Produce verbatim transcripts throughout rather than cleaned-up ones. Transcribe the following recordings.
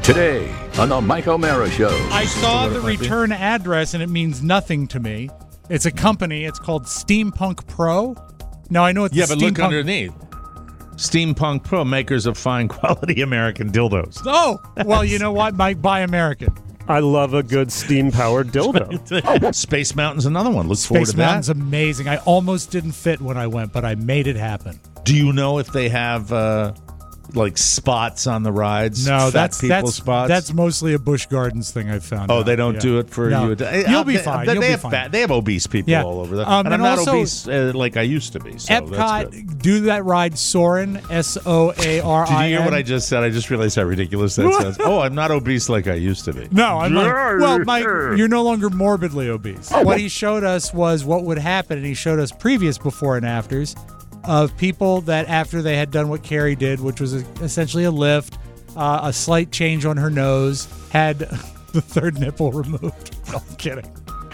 Today on the Mike O'Mara Show. I saw the return address and it means nothing to me. It's a company. It's called Steampunk Pro. Now I know it's yeah, the but Steampunk- look underneath. Steampunk Pro, makers of fine quality American dildos. Oh, well, you know what, Mike? Buy American. I love a good steam-powered dildo. Space Mountain's another one. Look forward Space to that. Mountain's amazing. I almost didn't fit when I went, but I made it happen. Do you know if they have uh, like spots on the rides? No, Fat that's people that's spots. that's mostly a Busch Gardens thing I found. Oh, out. they don't Yeah. do it for No. you. Uh, You'll be they, fine. They, You'll they be have fine. fat, they have obese people Yeah. all over there, Um, and, and I'm not also- obese uh, like I used to be. So that's good. Epcot, do that ride Soarin', S O A R I N. Did you hear what I just said? I just realized how ridiculous that sounds. Oh, I'm not obese like I used to be. No, I'm like, well, Mike, you're no longer morbidly obese. What he showed us was what would happen, and he showed us previous before and afters of people that after they had done what Carrie did, which was a, essentially a lift, uh, a slight change on her nose, had the third nipple removed. No, I'm kidding.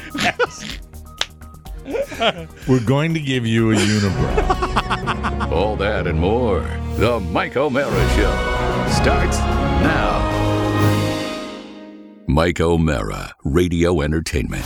We're going to give you a unibrow. All that and more. The Mike O'Mara Show starts now. Mike O'Mara, Radio Entertainment.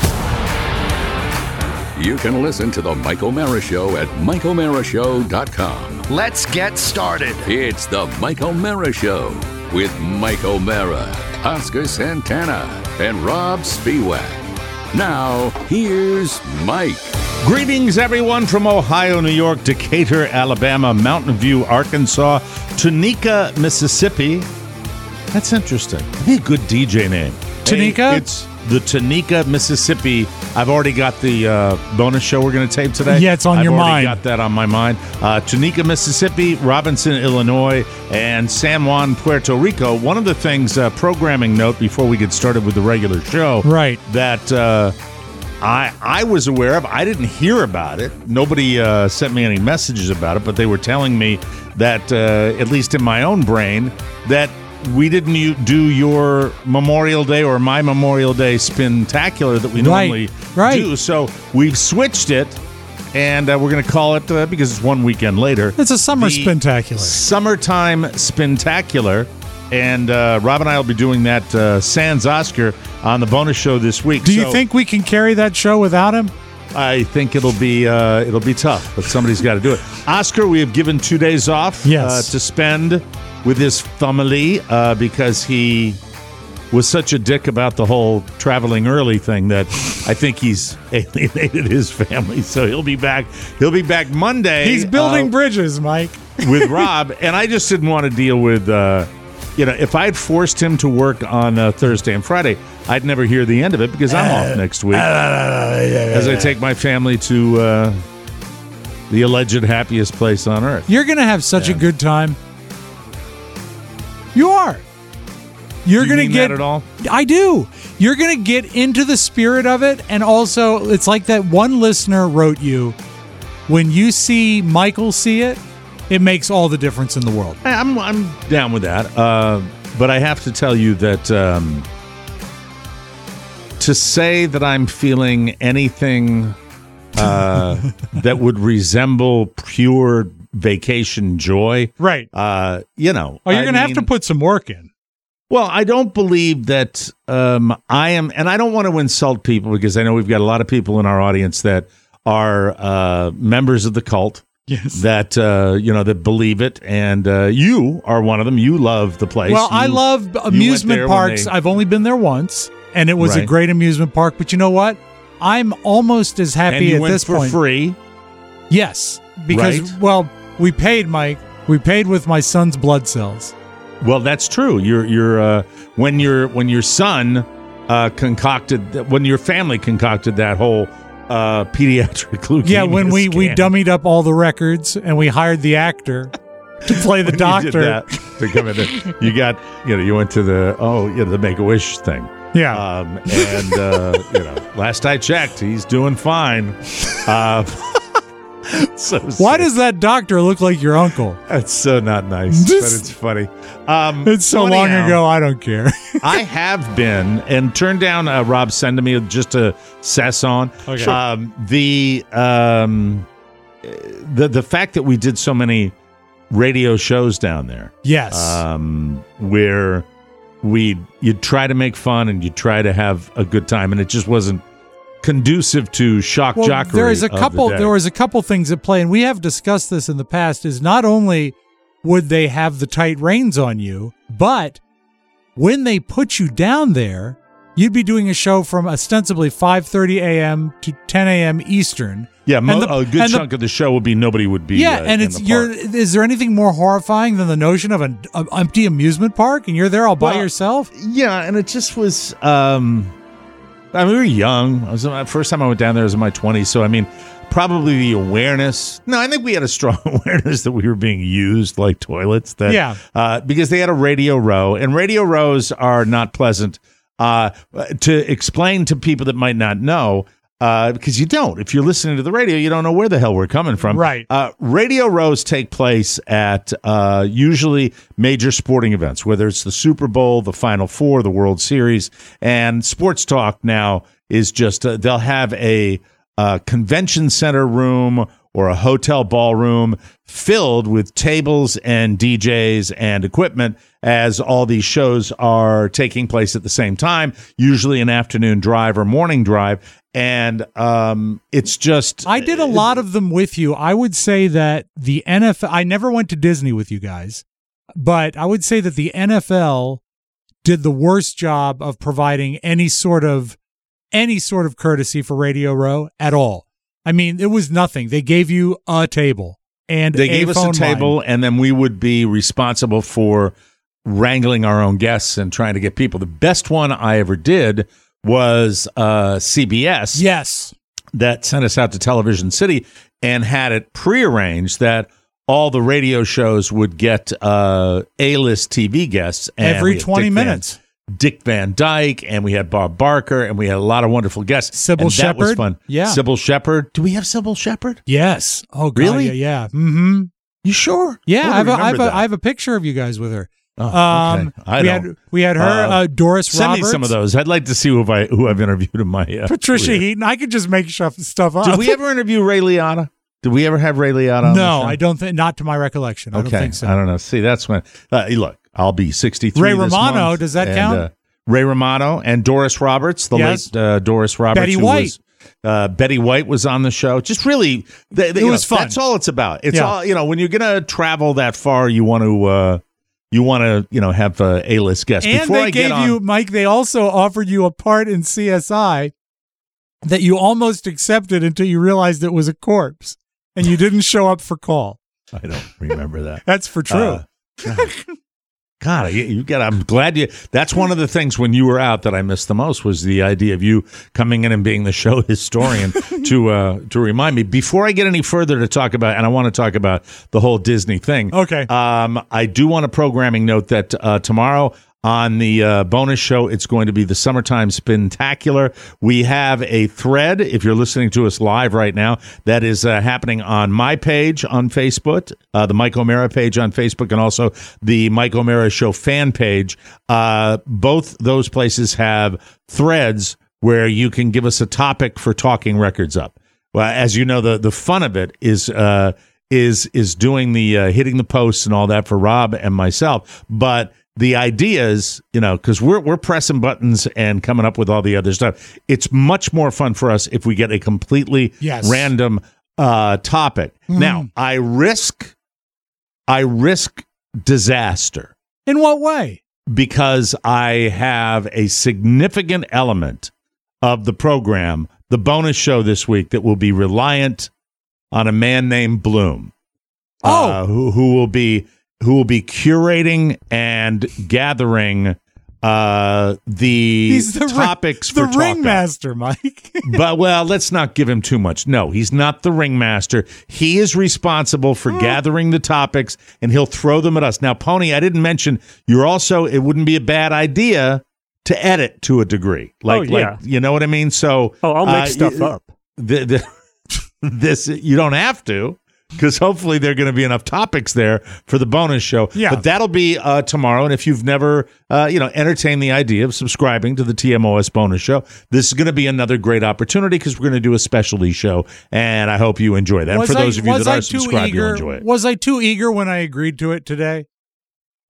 You can listen to the Mike O'Mara Show at mike o'mara show dot com. Let's get started. It's the Mike O'Mara Show with Mike O'Mara, Oscar Santana, and Rob Spiewak. Now, here's Mike. Greetings, everyone, from Ohio, New York, Decatur, Alabama, Mountain View, Arkansas, Tunica, Mississippi. That's interesting. That'd be a good D J name. Tunica? Hey, it's the Tunica, Mississippi. I've already got the uh, bonus show we're going to tape today. Yeah, it's on I've your already mind. got that on my mind. Uh, Tunica, Mississippi, Robinson, Illinois, and San Juan, Puerto Rico. One of the things, uh, programming note before we get started with the regular show, Right. that uh, I I was aware of. I didn't hear about it. Nobody uh, sent me any messages about it, but they were telling me that, uh, at least in my own brain, that we didn't u- do your Memorial Day or my Memorial Day spintacular that we Right, normally right. do. So we've switched it, and uh, we're going to call it, uh, because it's one weekend later, It's a summer the spintacular. Summertime Spintacular. And uh, Rob and I will be doing that uh, Sans Oscar on the bonus show this week. Do you So think we can carry that show without him? I think it'll be uh, it'll be tough, but somebody's got to do it. Oscar, we have given two days off Yes. uh, to spend with his family uh, because he was such a dick about the whole traveling early thing that I think he's alienated his family. So he'll be back. He'll be back Monday. He's building uh, bridges, Mike. with Rob, and I just didn't want to deal with. Uh, You know, if I had forced him to work on uh, Thursday and Friday, I'd never hear the end of it because I'm off next week as I take my family to uh, the alleged happiest place on earth. You're going to have such Yeah. a good time. You are. You're Do you going to mean get that at all? I do. You're going to get into the spirit of it, and also it's like that one listener wrote you, when you see Michael see it, it makes all the difference in the world. I- I'm I'm down with that, uh, but I have to tell you that um, to say that I'm feeling anything uh, that would resemble pure vacation joy, Right. uh, you know, Oh, you're I going to have mean- to put some work in. Well, I don't believe that um, I am, and I don't want to insult people because I know we've got a lot of people in our audience that are uh, members of the cult. Yes. That uh, you know that believe it, and uh, you are one of them. You love the place. Well, I You- love you amusement went there when parks. they- I've only been there once, and it was a Right. great amusement park. But you know what? I'm almost as happy and you at went this for point. free. Yes, because Right. well, we paid, Mike. We paid with my son's blood cells. Well, that's true. You're you're uh, when your when your son uh, concocted when your family concocted that whole uh, pediatric leukemia. Yeah, when we, we scam. dummied up all the records and we hired the actor to play the When you doctor. did that, to come in there, you got you know you went to the oh you know the Make a Wish thing. Yeah. Um, and uh, you know, last I checked, he's doing fine. Uh, so Why sick. does that doctor look like your uncle? That's so not nice, but it's funny. Um, It's so long anyhow, ago, I don't care. I have been and turned down uh, Rob sending me just to sess on. Okay. Um, the um, the the fact that we did so many radio shows down there. Yes. Um, where we you'd try to make fun and you'd try to have a good time, and it just wasn't conducive to shock well, jockery. There is a of couple. the day. There was a couple things at play, and we have discussed this in the past. Is not only would they have the tight reins on you, but when they put you down there, you'd be doing a show from ostensibly five thirty a.m. to ten a.m. Eastern. Yeah, mo- the, a good chunk the, of the show would be nobody would be. Yeah, uh, and in it's the you're. park. Is there anything more horrifying than the notion of an a empty amusement park and you're there all by Well, yourself? Yeah, and it just was. Um, I mean, we were young. I was the first time I went down there was in my twenties, so I mean, probably the awareness. No, I think we had a strong awareness that we were being used like toilets. That Yeah. uh, because they had a Radio Row, and Radio Rows are not pleasant. Uh, to explain to people that might not know. Uh, because you don't. If you're listening to the radio, you don't know where the hell we're coming from. Right. Uh, radio rows take place at uh, usually major sporting events, whether it's the Super Bowl, the Final Four, the World Series, and sports talk now is just uh, they'll have a uh, convention center room or a hotel ballroom filled with tables and D Js and equipment as all these shows are taking place at the same time, usually an afternoon drive or morning drive. And um, it's just... I did a lot of them with you. I would say that the N F L... I never went to Disney with you guys, but I would say that the N F L did the worst job of providing any sort of any sort of courtesy for Radio Row at all. I mean, it was nothing. They gave you a table and They a gave us phone a table, line. and then we would be responsible for wrangling our own guests and trying to get people. The best one I ever did was uh, C B S. Yes. That sent us out to Television City and had it prearranged that all the radio shows would get uh, A-list T V guests. And Every we had twenty Dick Van- minutes. Dick Van Dyke, and we had Bob Barker, and we had a lot of wonderful guests. Sybil and that was Shepherd? fun. Yeah. Sybil Shepherd. Do we have Sybil Shepherd? Yes. Oh, God. Really? Yeah. yeah. Mm-hmm. You sure? Yeah. Oh, I have, a, I, have a, that. I have a picture of you guys with her. Oh, Um, okay. I we don't. had we had her, Uh, uh, Doris Send Roberts, me some of those. I'd like to see who I who I've interviewed in my uh, Patricia career. Heaton. I could just make stuff stuff up. Did we ever interview Ray Liotta? Did we ever have Ray Liotta? On No, the show? I don't think. Not to my recollection. I Okay, don't think so. I don't know. See, that's when. Uh, look, I'll be sixty-three. Ray this Romano, month, does that and, count? Uh, Ray Romano and Doris Roberts, the Yes. late uh, Doris Roberts. Betty who White. Was, uh, Betty White was on the show. Just really, they, they, It you was know, fun. That's all it's about. It's Yeah. all you know. When you're gonna travel that far, you want to. Uh, You want to, you know, have uh, A-list guests. And Before they I gave get on, you, Mike. They also offered you a part in C S I that you almost accepted until you realized it was a corpse, and you didn't show up for call. I don't remember that. That's for true. Uh, God, God, you, you got. I'm glad you. That's one of the things when you were out that I missed the most was the idea of you coming in and being the show historian to uh, to remind me. Before I get any further to talk about, and I want to talk about the whole Disney thing. Okay. Um, I do want a programming note that uh, tomorrow on the uh, bonus show, it's going to be the Summertime Spintacular. We have a thread, if you're listening to us live right now, that is uh, happening on my page on Facebook, uh, the Mike O'Mara page on Facebook, and also the Mike O'Mara Show fan page. Uh, both those places have threads where you can give us a topic for Talking Records Up. Well, as you know, the, the fun of it is uh, is is doing the uh, hitting the posts and all that for Rob and myself, but the idea is, you know, because we're we're pressing buttons and coming up with all the other stuff. It's much more fun for us if we get a completely Yes. random uh, topic. Mm. Now, I risk, I risk disaster In what way? because I have a significant element of the program, the bonus show this week, that will be reliant on a man named Bloom, Oh. uh, who who will be. who will be curating and gathering uh, the, He's the ri- topics The for talk up. ringmaster, Mike. But, well, let's not give him too much. No, he's not the ringmaster. He is responsible for gathering the topics, and he'll throw them at us. Now, Pony, I didn't mention, you're also, it wouldn't be a bad idea to edit to a degree. Like, Oh, yeah. like you know what I mean? So, Oh, I'll make uh, stuff y- up. The, the, this, you don't have to. Because hopefully there are going to be enough topics there for the bonus show. Yeah. But that'll be uh, tomorrow. And if you've never, uh, you know, entertained the idea of subscribing to the T M O S bonus show, this is going to be another great opportunity because we're going to do a specialty show. And I hope you enjoy that. And Was for I- those of you was that I are too subscribed, eager, you'll enjoy it. Was I too eager when I agreed to it today?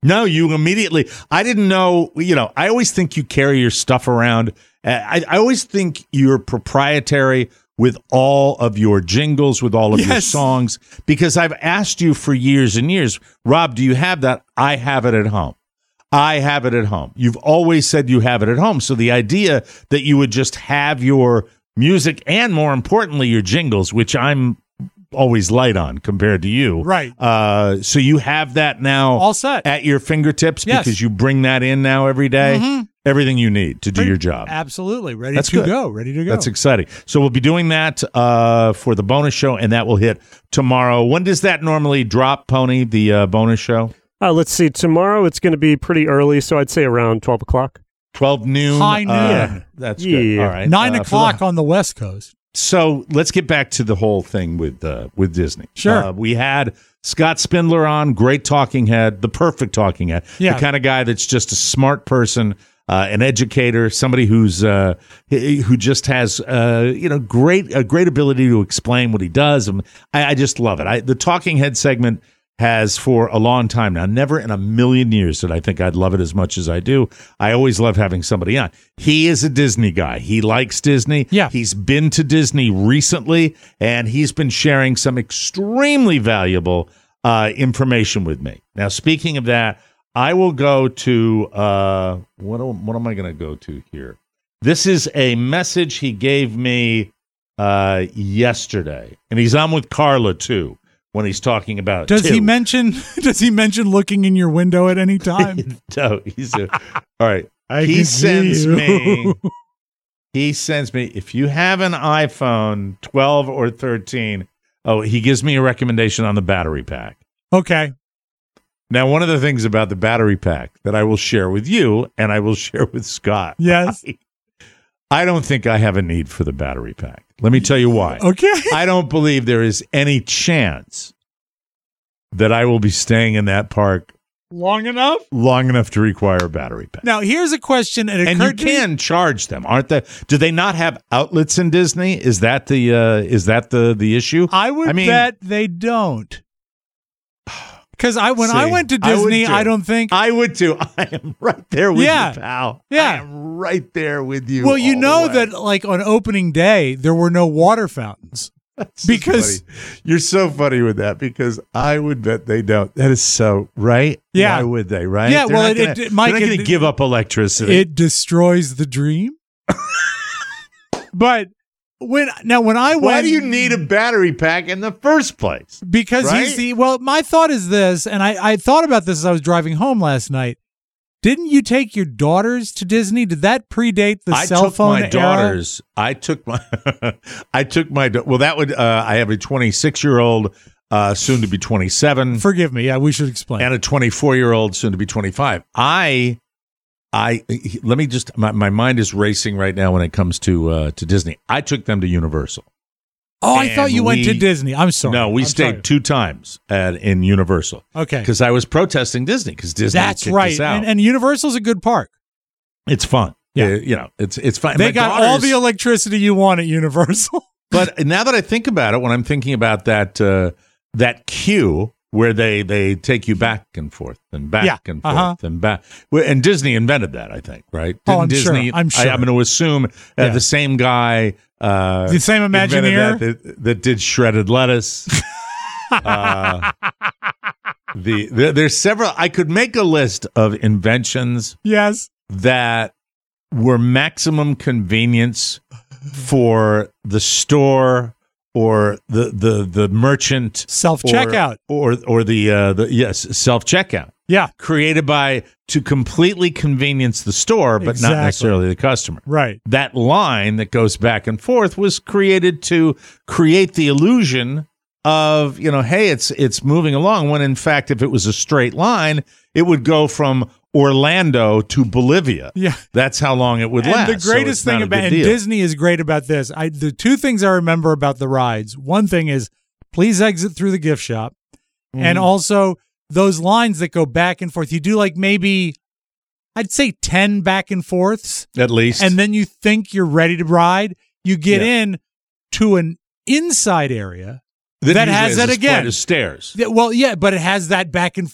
No, you immediately. I didn't know. You know, I always think you carry your stuff around. I, I always think you're proprietary with all of your jingles, with all of Yes. your songs, because I've asked you for years and years, Rob, do you have that? I have it at home. I have it at home. You've always said you have it at home. So the idea that you would just have your music and, more importantly, your jingles, which I'm always light on compared to you. Right. Uh, so you have that now All set. at your fingertips Yes. because you bring that in now every day. Mhm. Everything you need to do Pretty- your job. Absolutely. Ready That's to good. go. Ready to go. That's exciting. So we'll be doing that uh, for the bonus show, and that will hit tomorrow. When does that normally drop, Pony, the uh, bonus show? Uh, let's see. Tomorrow it's going to be pretty early, so I'd say around twelve o'clock. twelve noon? High noon. Uh, Yeah. That's Yeah. good. All right. Nine Uh, for o'clock the- on the West Coast. So let's get back to the whole thing with uh, with Disney. Sure. Uh, we had Scott Spindler on, great talking head, the perfect talking head, Yeah. the kind of guy that's just a smart person, uh, an educator, somebody who's uh, who just has uh, you know great a great ability to explain what he does. And I, I just love it. I, the talking head segment has for a long time now. Never in a million years did I think I'd love it as much as I do. I always love having somebody on. He is a Disney guy. He likes Disney. Yeah. He's been to Disney recently, and he's been sharing some extremely valuable uh, information with me. Now, speaking of that, I will go to, uh, what, what am I going to go to here? This is a message he gave me uh, yesterday, and he's on with Carla, too, when he's talking about Does two. he mention does he mention looking in your window at any time? No, he's a, all right. I he can see sends you. me. He sends me. If you have an iPhone twelve or thirteen, oh, he gives me a recommendation on the battery pack. Okay. Now, one of the things about the battery pack that I will share with you and I will share with Scott. Yes. I, I don't think I have a need for the battery pack. Let me tell you why. Okay. I don't believe there is any chance that I will be staying in that park Long enough? long enough to require a battery pack. Now, here's a question. It And you occurred to me- can charge them, aren't they? Do they not have outlets in Disney? Is that the uh, is that the the issue? I would I mean- bet they don't. Because I when I See, went to I would Disney, too. I, don't think. I would too. I am right there with Yeah. you, pal. Yeah. I am right there with you. well, you all know the way. that like on opening day, there were no water fountains. That's because- funny. You're so funny with that because I would bet they don't. That is so right. Yeah. Why would they? Right? Yeah, They're well, not it- gonna, it- Mike, they're not going it- to give up electricity. It destroys the dream. But when now when I went, Why do you need a battery pack in the first place? Because Right? he's the well, my thought is this, and I, I thought about this as I was driving home last night. Didn't you take your daughters to Disney? Did that predate the I cell took phone my era? daughters. I took my. I took my. da- Well, that would. Uh, I have a twenty-six year old, uh, soon to be twenty-seven, Forgive me. Yeah, we should explain. and a twenty-four year old, soon to be twenty-five. I. I let me just. My, my mind is racing right now when it comes to uh, to Disney. I took them to Universal. oh, I and thought you went to we- Disney. I'm sorry. No, we I'm stayed sorry. two times at in Universal Okay, because I was protesting Disney because Disney. that's kicked right. us out. And, and Universal's a good park. It's fun. Yeah. Uh, you know, it's it's fun. They My got all daughters- the electricity you want at Universal. But now that I think about it, when I'm thinking about that uh, that queue where they, they take you back and forth and back Yeah, and forth uh-huh. and back, well, and Disney invented that, I think, right? Oh, I'm sure, Disney? I'm sure. I, am going to assume uh, Yeah. the same guy, uh, The same invented Imagineer? that, that, that did shredded lettuce. uh, the, the there's several. I could make a list of inventions Yes. that were maximum convenience for the store or the the the merchant Self-checkout. or or, or the uh, the yes self checkout Yeah. created by to completely convenience the store but Exactly. not necessarily the customer. Right. That line that goes back and forth was created to create the illusion of, you know, hey, it's it's moving along, when in fact if it was a straight line, it would go from Orlando to Bolivia. Yeah. That's how long it would And last. the So greatest it's thing not a about good and deal. Disney is great about this. I the two things I remember about the rides. One thing is please exit through the gift shop. Mm-hmm. And also those lines that go back and forth. You do like maybe I'd say ten back and forths, at least. and then you think you're ready to ride. You get Yeah. in to an inside area That that usually has has that a again. flight of stairs. Yeah, well, yeah, but it has that back and forth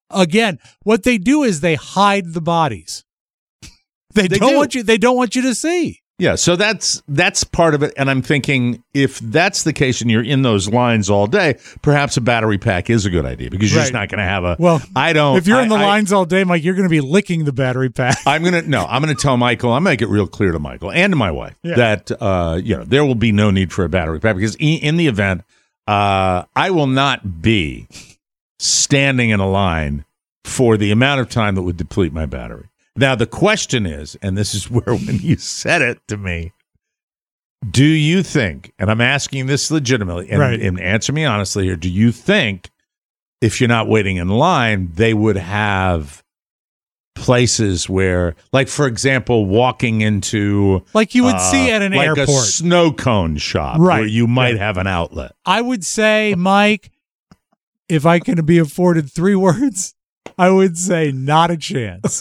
Again, what they do is they hide the bodies. They, They don't do. want you. They don't want you to see. Yeah, so that's that's part of it. And I'm thinking if that's the case and you're in those lines all day, perhaps a battery pack is a good idea because you're just Right. not going to have a. Well, I don't. If you're in the I, I, lines all day, Mike, you're going to be licking the battery pack. I'm gonna no. I'm gonna tell Michael. I'm gonna make it real clear to Michael and to my wife Yeah. that uh, you know there will be no need for a battery pack because in, in the event, uh, I will not be standing in a line for the amount of time that would deplete my battery. Now the question is, and this is where when you said it to me, do you think? And I'm asking this legitimately, and, Right. and answer me honestly here. Do you think if you're not waiting in line, they would have places where, like, for example, walking into Like you would uh, see at an like airport. a snow cone shop, Right. where you might Right. have an outlet. I would say, Mike, if I can be afforded three words, I would say not a chance.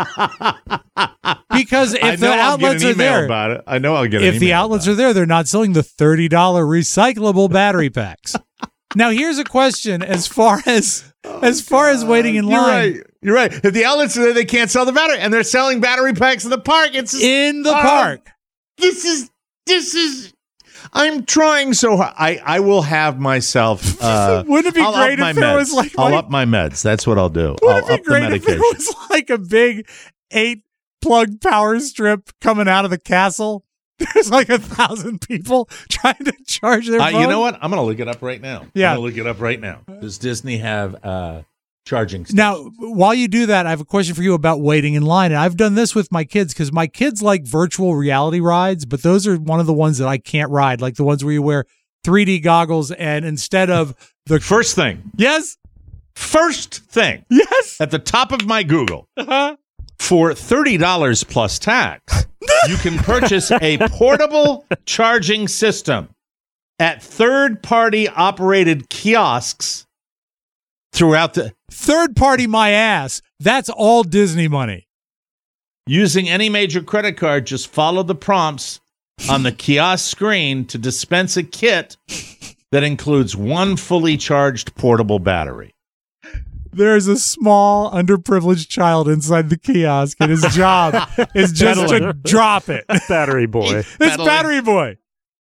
Because if I the know I'll get outlets an are email there, about it. I know I'll get an if the email outlets about are there, they're not selling the thirty dollars recyclable battery packs. Now, here's a question: as far as as far as waiting in it. You're line right. You're right. If the outlets are there, they can't sell the battery, and they're selling battery packs in the park. It's just, in the Oh, park, This is this is. I'm trying so hard. I, I will have myself. Uh, Wouldn't it be I'll great up my if there meds. was like I'll like- up my meds. That's what I'll do. Wouldn't I'll it be up the great if there medication. was like a big eight plug power strip coming out of the castle? There's like a thousand people trying to charge their Uh, phone. you know what? I'm going to look it up right now. Yeah. I'm going to look it up right now. Does Disney have uh, charging stations? Now, while you do that, I have a question for you about waiting in line. And I've done this with my kids because my kids like virtual reality rides, but those are one of the ones that I can't ride, like the ones where you wear three D goggles and instead of the First thing. yes, First thing. yes, At the top of my Google. uh-huh. For thirty dollars plus tax, you can purchase a portable charging system at third-party operated kiosks throughout the third party my ass. That's all Disney money. using any major credit card. Just follow the prompts on the kiosk screen to dispense a kit that includes one fully charged portable battery. There's a small underprivileged child inside the kiosk, and his job is just to drop it. Battery boy. It's Pedaling. Battery Boy.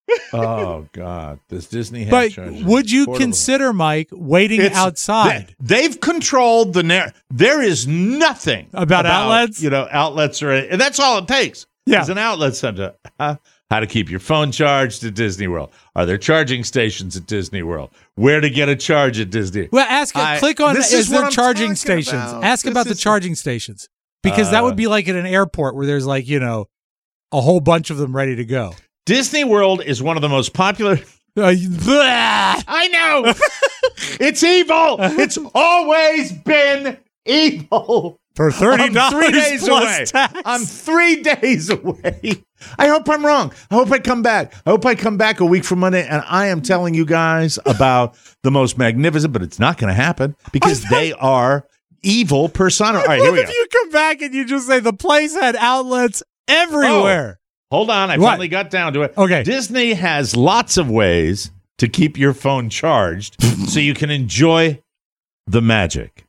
Oh God! Does Disney have But charging? would you Portable. consider, Mike, waiting It's- outside? They, have controlled the narrative. There is nothing About outlets? You know, outlets are, and that's all it takes. Yeah. Is an outlet center. Huh? How to keep your phone charged at Disney World? Are there charging stations at Disney World? Where to get a charge at Disney? Well, ask. I- click on. this Is, is there what I'm charging talking stations? about. Ask This about the is- charging stations because that Uh, would be like at an airport where there's like you know a whole bunch of them ready to go. Disney World is one of the most popular. Uh, blah! I know. It's evil. It's always been evil. For thirty I'm dollars three days plus away. tax. I'm three days away. I hope I'm wrong. I hope I come back. I hope I come back a week from Monday, and I am telling you guys about the most magnificent, but it's not going to happen because they are evil persona. All right, here What we if go. you come back and you just say the place had outlets everywhere? Hold on. I What? finally got down to it. Okay. Disney has lots of ways to keep your phone charged so you can enjoy the magic.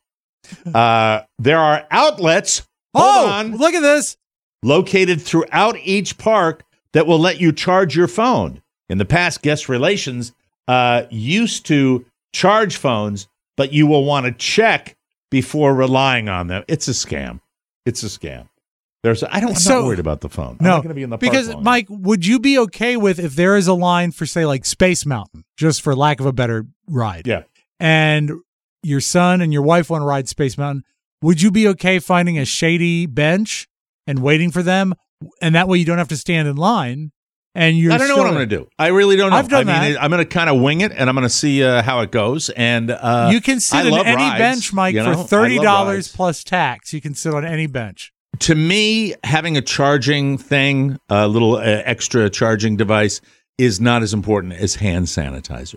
Uh, there are outlets. Hold Oh, on. look at this. Located throughout each park that will let you charge your phone. In the past, guest relations uh, used to charge phones, but you will want to check before relying on them. It's a scam. It's a scam. There's. I don't. I'm So- not worried about the phone. I'm No, not going to be in the park because long. Mike, would you be okay with if there is a line for say like Space Mountain, just for lack of a better ride? Yeah. And your son and your wife want to ride Space Mountain. Would you be okay finding a shady bench and waiting for them, and that way you don't have to stand in line? And you're I don't know still- what I'm going to do. I really don't know. I've done I mean, that. I'm going to kind of wing it, and I'm going to see uh, how it goes. And uh, You can I sit on love any rides, bench, Mike, you know? I for love thirty dollars rides. plus tax. You can sit on any bench. To me, having a charging thing, a little uh, extra charging device, is not as important as hand sanitizer.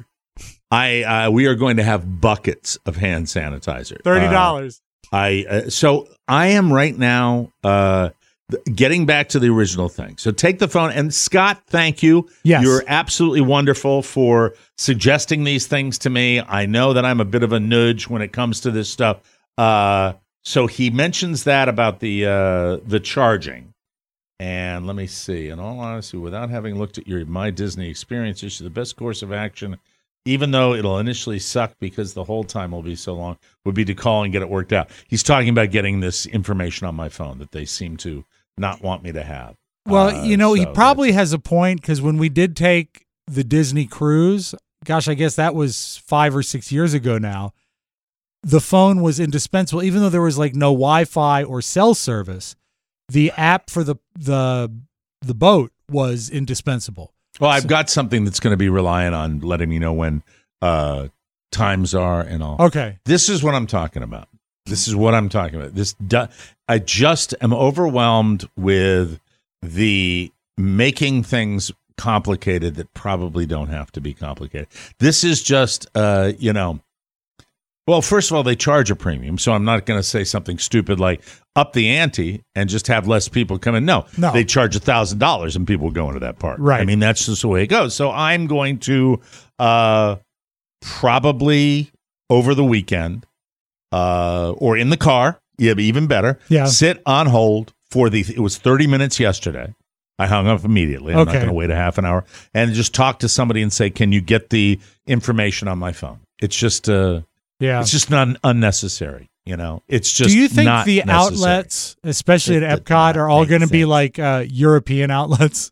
I uh, we are going to have buckets of hand sanitizer. Thirty Uh, dollars. I uh, so I am right now uh, th- getting back to the original thing. So take the phone and Scott, thank you. Yes. You're absolutely wonderful for suggesting these things to me. I know that I'm a bit of a nudge when it comes to this stuff. Uh, so he mentions that about the uh, the charging. And let me see. In all honesty, without having looked at your My Disney experience issue, the best course of action, even though it'll initially suck because the whole time will be so long, would be to call and get it worked out. He's talking about getting this information on my phone that they seem to not want me to have. Well, Uh, you know, he so probably has a point, because when we did take the Disney cruise, gosh, I guess that was five or six years ago now, the phone was indispensable. Even though there was like no Wi-Fi or cell service, the app for the the the boat was indispensable. Well, I've got something that's going to be relying on letting me know when uh, times are and all. Okay. This is what I'm talking about. This is what I'm talking about. This du- I just am overwhelmed with the making things complicated that probably don't have to be complicated. This is just, uh, you know, well, first of all, they charge a premium, so I'm not going to say something stupid like up the ante and just have less people come in. No, No. they charge one thousand dollars and people go into that park. Right. I mean, that's just the way it goes. So I'm going to uh, probably over the weekend uh, or in the car, yeah, even better, Yeah. sit on hold for the, it was thirty minutes yesterday. I hung up immediately. I'm Okay. not going to wait a half an hour and just talk to somebody and say, can you get the information on my phone? It's just, uh, Yeah. it's just not unnecessary. You know, it's just. Do you think not the necessary. outlets, especially It at did Epcot, not are all make going to be sense. like uh, European outlets?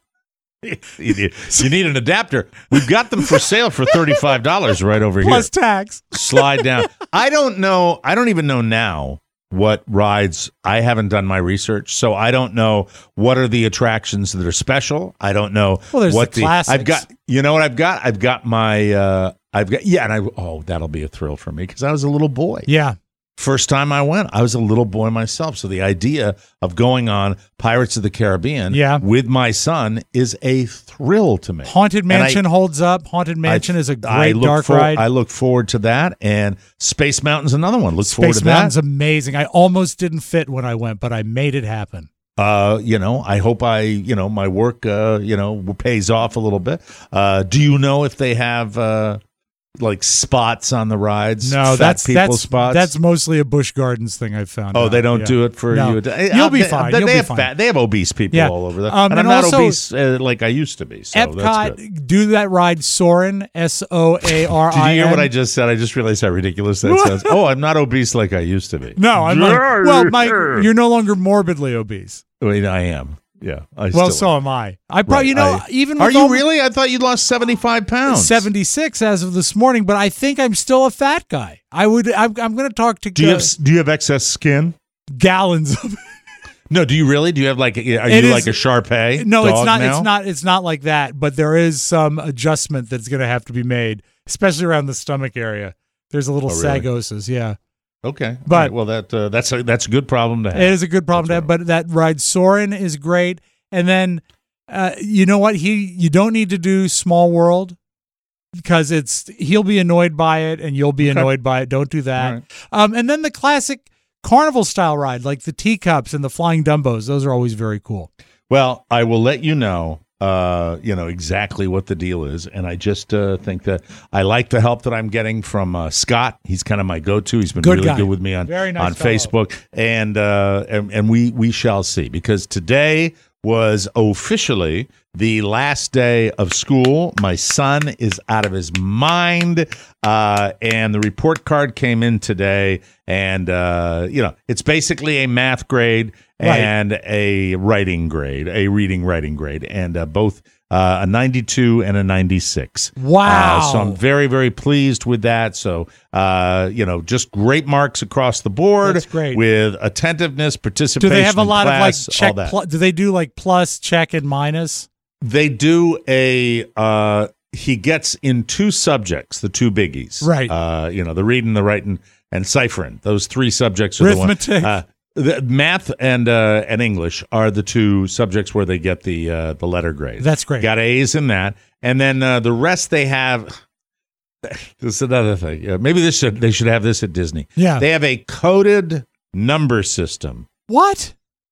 you need you need an adapter. We've got them for sale for thirty-five dollars right over Plus here. tax. Slide down. I don't know. I don't even know now what rides. I haven't done my research, so I don't know what are the attractions that are special. I don't know Well, there's what the classics. I've got. You know what I've got? I've got my. Uh, I've got yeah, and I. Oh, that'll be a thrill for me because I was a little boy. Yeah. First time I went, I was a little boy myself. So the idea of going on Pirates of the Caribbean Yeah. with my son is a thrill to me. Haunted And I- Mansion holds up. Haunted Mansion I- is a I great look dark for- ride. I look forward to that. And Space Mountain's another one. Look forward Space to Mountain's that. amazing. I almost didn't fit when I went, but I made it happen. Uh, you know, I hope I, you know, my work, uh, you know, pays off a little bit. Uh, do you know if they have, uh, like spots on the rides? No, Fat that's people that's spots. that's mostly a Busch Gardens thing I've found. Oh, out. they don't Yeah. do it for No. you. You'll be They- fine. They, You'll they be have fine. fat, they have obese people Yeah. all over there, Um, and I'm and not also- obese uh, like I used to be. So that's good. Epcot, do that ride Soarin', S O A R Did you I N. hear what I just said? I just realized how ridiculous that sounds. Oh, I'm not obese like I used to be. No, I'm like, well, Mike, you're no longer morbidly obese. I mean, I am. Yeah. I Well, still so am. am I. I probably, Right, you know, I- even Are with you all- really? I thought you'd lost seventy-five pounds. seventy-six as of this morning, but I think I'm still a fat guy. I would. I'm, I'm going to talk to Do you uh, have Do you have excess skin? gallons of it. No. Do you really? Do you have like? Are you It is- like a Shar-Pei? No, it's dog not. now? It's not. It's not like that. But there is some adjustment that's going to have to be made, especially around the stomach area. There's a little Oh, really? sagosis. Yeah, Okay. But- All right, well, that uh, that's a that's a good problem to have. it is a good problem to That's have. But that ride Soarin' is great. And then, uh, you know what? He you don't need to do Small World because it's he'll be annoyed by it and you'll be Okay. annoyed by it. Don't do that. All right. Um, and then the classic carnival style ride, like the teacups and the flying Dumbos. Those are always very cool. Well, I will let you know, uh, you know, exactly what the deal is. And I just uh, think that I like the help that I'm getting from uh, Scott. He's kind of my go-to. He's been Good really guy. good with me on, Very nice on fellow. Facebook. And, uh, and, and we, we shall see, because today was officially the last day of school. My son is out of his mind. Uh, and the report card came in today. And, uh, you know, it's basically a math grade Right. and a writing grade, a reading writing grade, and uh, both uh, a ninety-two and a ninety-six. Wow. Uh, so I'm very, very pleased with that. So, uh, you know, just great marks across the board. That's great. With attentiveness, Do participation. they have a in lot class, of like check? all that. Pl- do they do like plus, check, and minus? They do a. Uh, he gets in two subjects, the two biggies, Right. Uh, you know, the reading, the writing, and ciphering. Those three subjects are Arithmetic. the one. Uh, the math and uh, and English are the two subjects where they get the uh, the letter grade. That's great. Got A's in that, and then uh, the rest they have. This is another thing. Yeah, maybe this should they should have this at Disney. Yeah. They have a coded number system What?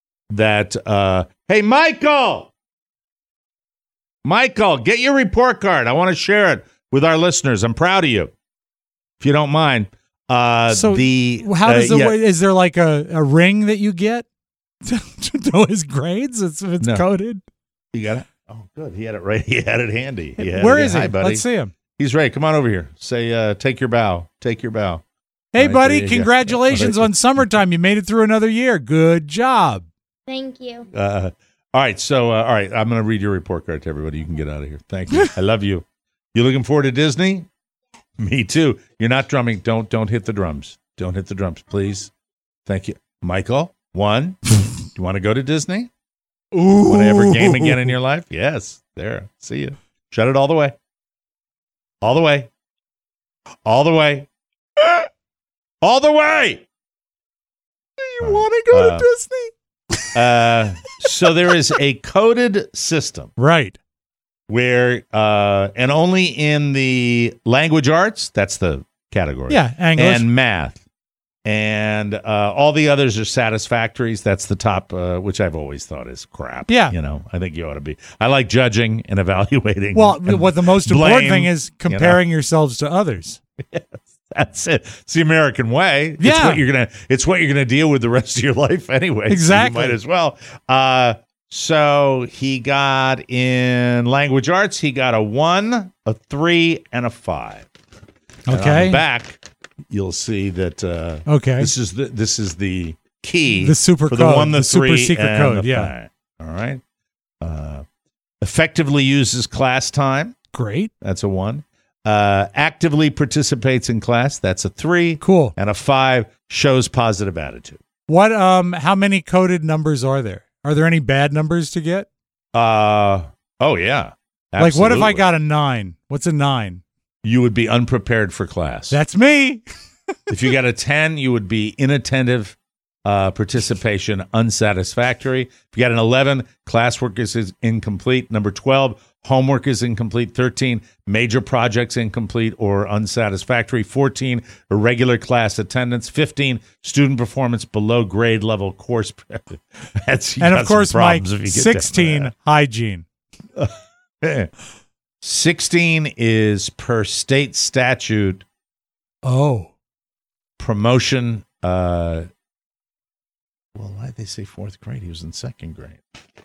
that. Uh, hey, Michael. Michael, get your report card. I want to share it with our listeners. I'm proud of you. If you don't mind, Uh, So the how does uh, it? yeah, Is there like a, a ring that you get to, to know his grades? It's, if it's No. coded. you got it? Oh, good. He had it right. He had it handy. He had Where it. is he? Hi, buddy. Let's see him. He's ready. Come on over here. Say, uh, take your bow. Take your bow. Hey, Right, buddy! there you go. Congratulations All right. on summertime. You made it through another year. Good job. Thank you. Uh, all right. So, uh, all right. I'm going to read your report card to everybody. You can get out of here. Thank you. I love you. You looking forward to Disney? Me too. You're not drumming. Don't don't hit the drums. Don't hit the drums, please. Thank you, Michael. One. Do you want to go to Disney? Ooh. Want to ever game again in your life? Yes. There. See you. Shut it all the way. All the way. All the way. All the way. You want to go Uh, to Disney? Uh, so there is a coded system Right. where, uh, and only in the language arts, that's the category. Yeah. English. And math. And uh, all the others are satisfactories. That's the top, uh, which I've always thought is crap. Yeah. You know, I think you ought to be. I like judging and evaluating. well, and what the most important blame, thing is comparing yourselves to others. That's it. It's the American way. It's Yeah. what you're gonna. It's what you're gonna deal with the rest of your life anyway. so Exactly. you might as well. Uh, so he got in language arts. He got a one, a three, and a five. And on Okay. the back, you'll see that. Uh, Okay. This is the this is the key. The super for code, the one, the, the super three, secret and code, the yeah. five. All right. Uh, effectively uses class time. Great. That's a one. Uh, actively participates in class. That's a three. Cool. And a five, shows positive attitude. What? Um. How many coded numbers are there? Are there any bad numbers to get? Uh, oh, yeah. Like, what if I Absolutely. got a nine? What's a nine? You would be unprepared for class. That's me. If you got a ten, you would be inattentive, uh, participation unsatisfactory. If you got an eleven, classwork is, is incomplete. Number twelve, homework is incomplete. thirteen, major projects incomplete or unsatisfactory. fourteen, irregular class attendance. fifteen, student performance below grade level course. That's, you And got of some course, Mike, problems if you get down to sixteen, hygiene. that. sixteen is per state statute Oh. promotion. Uh, well, why'd they say fourth grade? He was in second grade.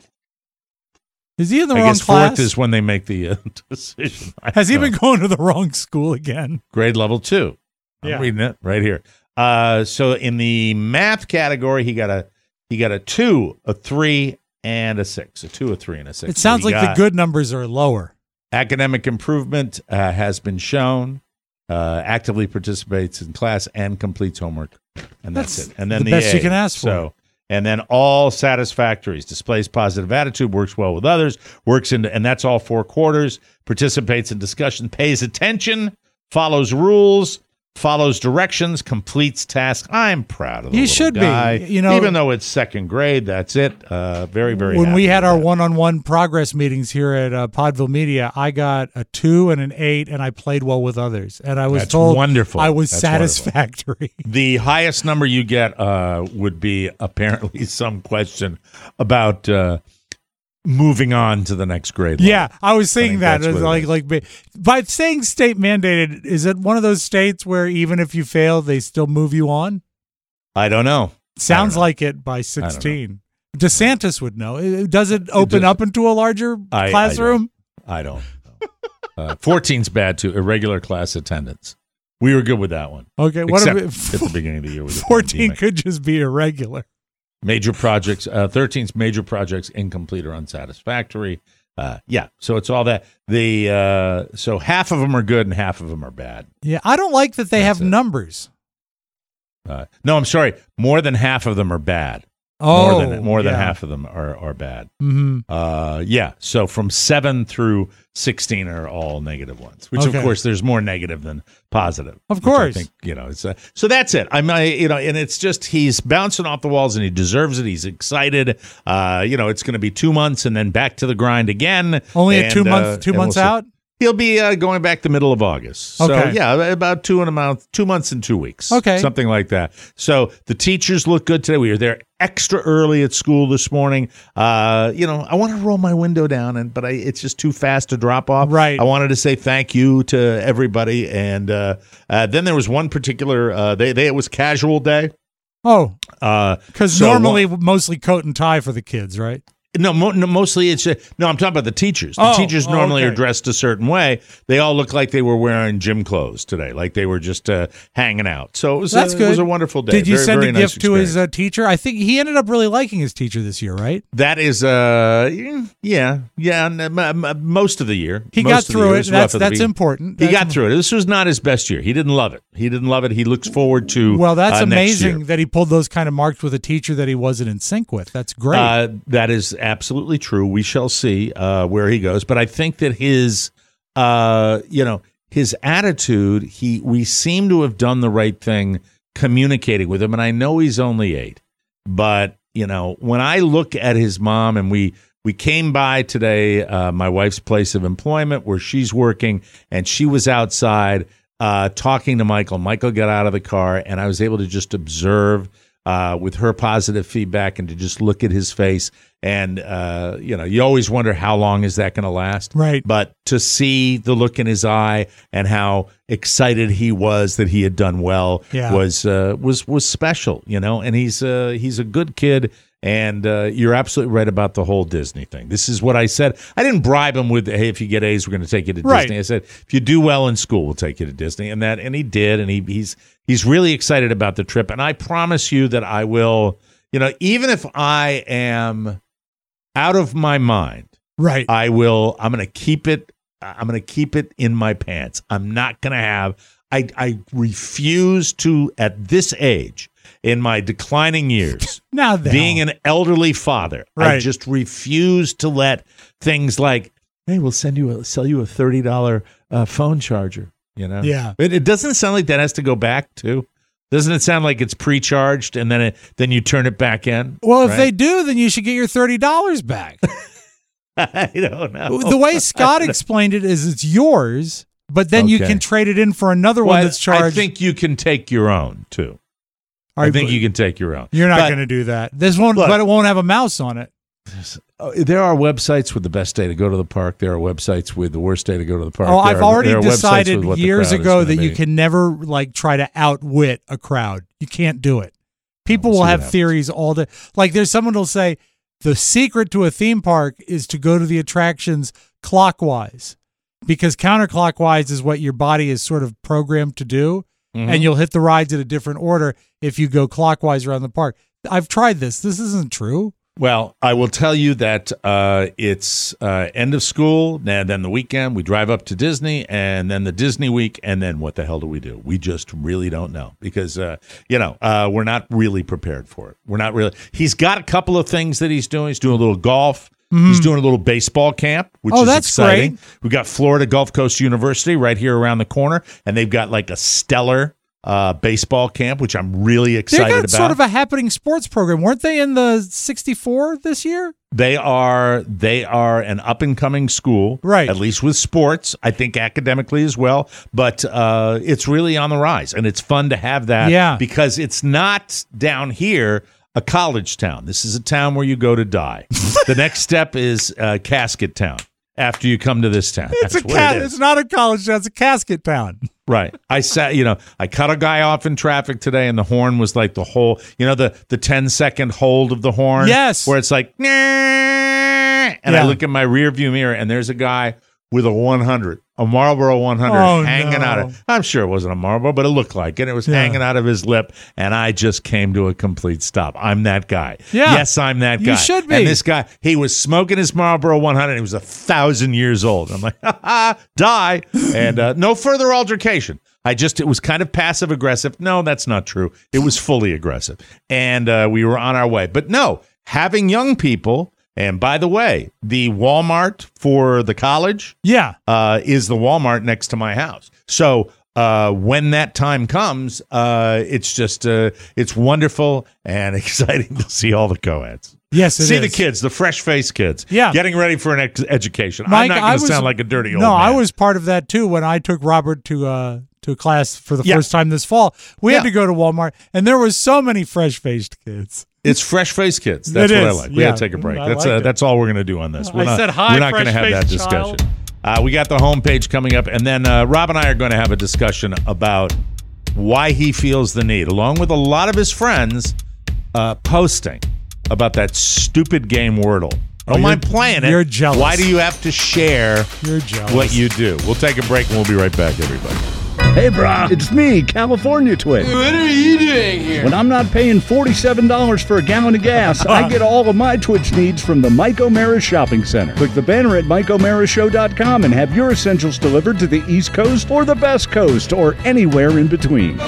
Is he in the I wrong guess class? fourth is when they make the uh, decision. I Has he don't been know. going to the wrong school again? Grade level two. I'm Yeah. reading it right here. Uh, so in the math category, he got a he got a two, a three, and a six. A two, a three, and a six. It sounds So he like the got good numbers are lower. academic improvement uh, has been shown. Uh, actively participates in class and completes homework, and that's, That's it. And then the the, best you A. can ask for. So, and then all satisfactories: displays positive attitude, works well with others, works in, and that's all four quarters. Participates in discussion, pays attention, follows rules, follows directions, completes tasks. I'm proud of the You little should be. guy. You know- even though it's second grade, that's it. Uh, very, very. When we happy had with our that. one-on-one progress meetings here at uh, Podville Media, I got a two and an eight, and I played well with others. And I was That's told wonderful. I was That's wonderful. satisfactory. The highest number you get uh, would be apparently some question about uh, moving on to the next grade level. Yeah, I was saying think that. that's It was what like, it like, ba- by saying state mandated, is it one of those states where even if you fail, they still move you on? I don't know. Sounds know. like it by sixteen. DeSantis would know. It- Does it open does- up into a larger I- I classroom? I don't know. Uh, fourteen's bad too. Irregular class attendance. We were good with that one. Okay, what Except if at the beginning of the year with the fourteen pandemic. could just be irregular? Major projects. Uh, thirteen's major projects incomplete or unsatisfactory. Uh, yeah, so it's all that. The uh, so half of them are good and half of them are bad. Yeah, I don't like that they That's have it. numbers. Uh, no, I'm sorry. More than half of them are bad. Oh, more than more than yeah. half of them are are bad. Mm-hmm. Uh, yeah. So from seven through sixteen are all negative ones. Which Okay. of course there's more negative than positive. Of which I course. think, you know. It's uh, so that's it. I'm I, you know, and it's just he's bouncing off the walls and he deserves it. He's excited. Uh, you know, it's going to be two months and then back to the grind again. Only a And, two month, uh, two and we'll months see. out. He'll be uh, going back the middle of August. So, Okay. yeah, about two and a month, two months and two weeks. Okay. Something like that. So the teachers look good today. We were there extra early at school this morning. Uh, you know, I want to roll my window down, and but I, it's just too fast to drop off. Right. I wanted to say thank you to everybody. And uh, uh, then there was one particular, uh, they, they it was casual day. Oh, Uh, because so normally one- mostly coat and tie for the kids, right? No, mo- no, mostly it's uh, no. I'm talking about the teachers. The Oh, teachers oh, normally okay. are dressed a certain way. They all look like they were wearing gym clothes today, like they were just uh, hanging out. So it was, That's uh, good. it was a wonderful day. Did you Very, send very a nice gift to his experience. uh, teacher? I think he ended up really liking his teacher this year, right? That is, uh, yeah, yeah. n- m- m- Most of the year, He Most got of the through year. it. was rough That's at the that's beginning. important. He That's got through it. This was not his best year. He didn't love it. He didn't love it. He looks forward to. Well, that's uh, next amazing year. that he pulled those kind of marks with a teacher that he wasn't in sync with. That's great. Uh, that is absolutely true. We shall see uh, where he goes, but I think that his, uh, you know, his attitude. He we seem to have done the right thing communicating with him, and I know he's only eight, but you know, when I look at his mom, and we we came by today, uh, my wife's place of employment where she's working, and she was outside uh, talking to Michael. Michael got out of the car, and I was able to just observe. Uh, with her positive feedback and to just look at his face. And, uh, you know, you always wonder how long is that going to last? Right. But to see the look in his eye and how excited he was that he had done well Yeah. was uh, was was special, you know. And he's, uh, he's a good kid. And uh, you're absolutely right about the whole Disney thing. This is what I said. I didn't bribe him with, hey, if you get A's, we're going to take you to Right. Disney. I said, if you do well in school, we'll take you to Disney. And that, and he did. And he, he's he's really excited about the trip. And I promise you that I will, you know, even if I am out of my mind, right. I will, I'm going to keep it, I'm going to keep it in my pants. I'm not going to have, I, I refuse to, at this age, in my declining years, now then. being an elderly father, I Right. just refuse to let things like, hey, we'll send you a, sell you a thirty dollars uh, phone charger, you know? Yeah. It, it doesn't sound like that has to go back too. Doesn't it sound like it's pre-charged and then it, then you turn it back in? Well, if right? they do, then you should get your thirty dollars back. I don't know. The way Scott explained it is it's yours, but then you Okay. can trade it in for another Well, one that's charged. I think you can take your own too. All I right, think but you can take your own. You're not But- going to do that. This won't, Look. but it won't have a mouse on it. Uh, there are websites with the best day to go to the park. There are websites with the worst day to go to the park. Oh, There I've are- already there are websites decided with what the years crowd is ago gonna that you be. can never like try to outwit a crowd. You can't do it. People We'll will see have what happens. theories all day. Like there's someone who'll say the secret to a theme park is to go to the attractions clockwise, because counterclockwise is what your body is sort of programmed to do, Mhm. and you'll hit the rides in a different order if you go clockwise around the park. I've tried this. This isn't true. Well, I will tell you that uh, it's uh, end of school, and then the weekend, we drive up to Disney, and then the Disney week, and then what the hell do we do? We just really don't know because, uh, you know, uh, we're not really prepared for it. We're not really. He's got a couple of things that he's doing. He's doing a little golf. He's doing a little baseball camp, which Oh, is that's exciting. great. We've got Florida Gulf Coast University right here around the corner, and they've got like a stellar uh, baseball camp, which I'm really They excited got about. sort of a happening sports program, weren't they? In the sixty-four this year. They are they are an up and coming school, Right. At least with sports, I think academically as well. But uh, it's really on the rise, and it's fun to have that. Yeah. because it's not down here a college town. This is a town where you go to die. The next step is uh, casket town. After you come to this town, It's That's a what ca- it is. It's not a college town. It's a casket town. Right. I sat, you know, I cut a guy off in traffic today, and the horn was like the whole, you know, the the ten second hold of the horn. Yes. Where it's like, "Nah," and I Yeah. look in my rear view mirror, and there's a guy with a one hundred, a Marlboro one hundred Oh, hanging no. out of, I'm sure it wasn't a Marlboro, but it looked like it. It was Yeah. hanging out of his lip, and I just came to a complete stop. I'm that guy. Yeah. Yes, I'm that You guy. should be. And this guy, he was smoking his Marlboro one hundred. He was a thousand years old. I'm like, ha ha, die. And uh, no further altercation. I just, it was kind of passive aggressive. No, that's not true. It was fully aggressive. And uh, we were on our way. But no, having young people, and by the way, the Walmart for the college Yeah. uh, is the Walmart next to my house. So uh, when that time comes, uh, it's just, uh, it's wonderful and exciting to see all the co-eds. Yes, it See is. the kids, the fresh-faced kids, Yeah. getting ready for an ex- education. Mike, I'm not I going to was- sound like a dirty old No, man. I was part of that too when I took Robert to uh to class for the Yeah. first time this fall. We Yeah. had to go to Walmart, and there was so many fresh-faced kids. It's fresh-faced kids. That's It what I is, like. We yeah. got to take a break. I That's liked uh, it. that's all we're going to do on this. We're I not, said, "Hi, we're not going to have that fresh-faced discussion. child." Uh, we got the homepage coming up, and then uh, Rob and I are going to have a discussion about why he feels the need, along with a lot of his friends, uh, posting about that stupid game Wordle. Oh, Don't mind you're- playing it. you're jealous. Why do you have to share You're jealous. what you do? We'll take a break, and we'll be right back, everybody. Hey, brah, it's me, California Twin. What are you doing here? When I'm not paying forty-seven dollars for a gallon of gas, I get all of my Twitch needs from the Mike O'Mara Shopping Center. Click the banner at Mike O'Mara Show dot com and have your essentials delivered to the East Coast or the Best Coast or anywhere in between.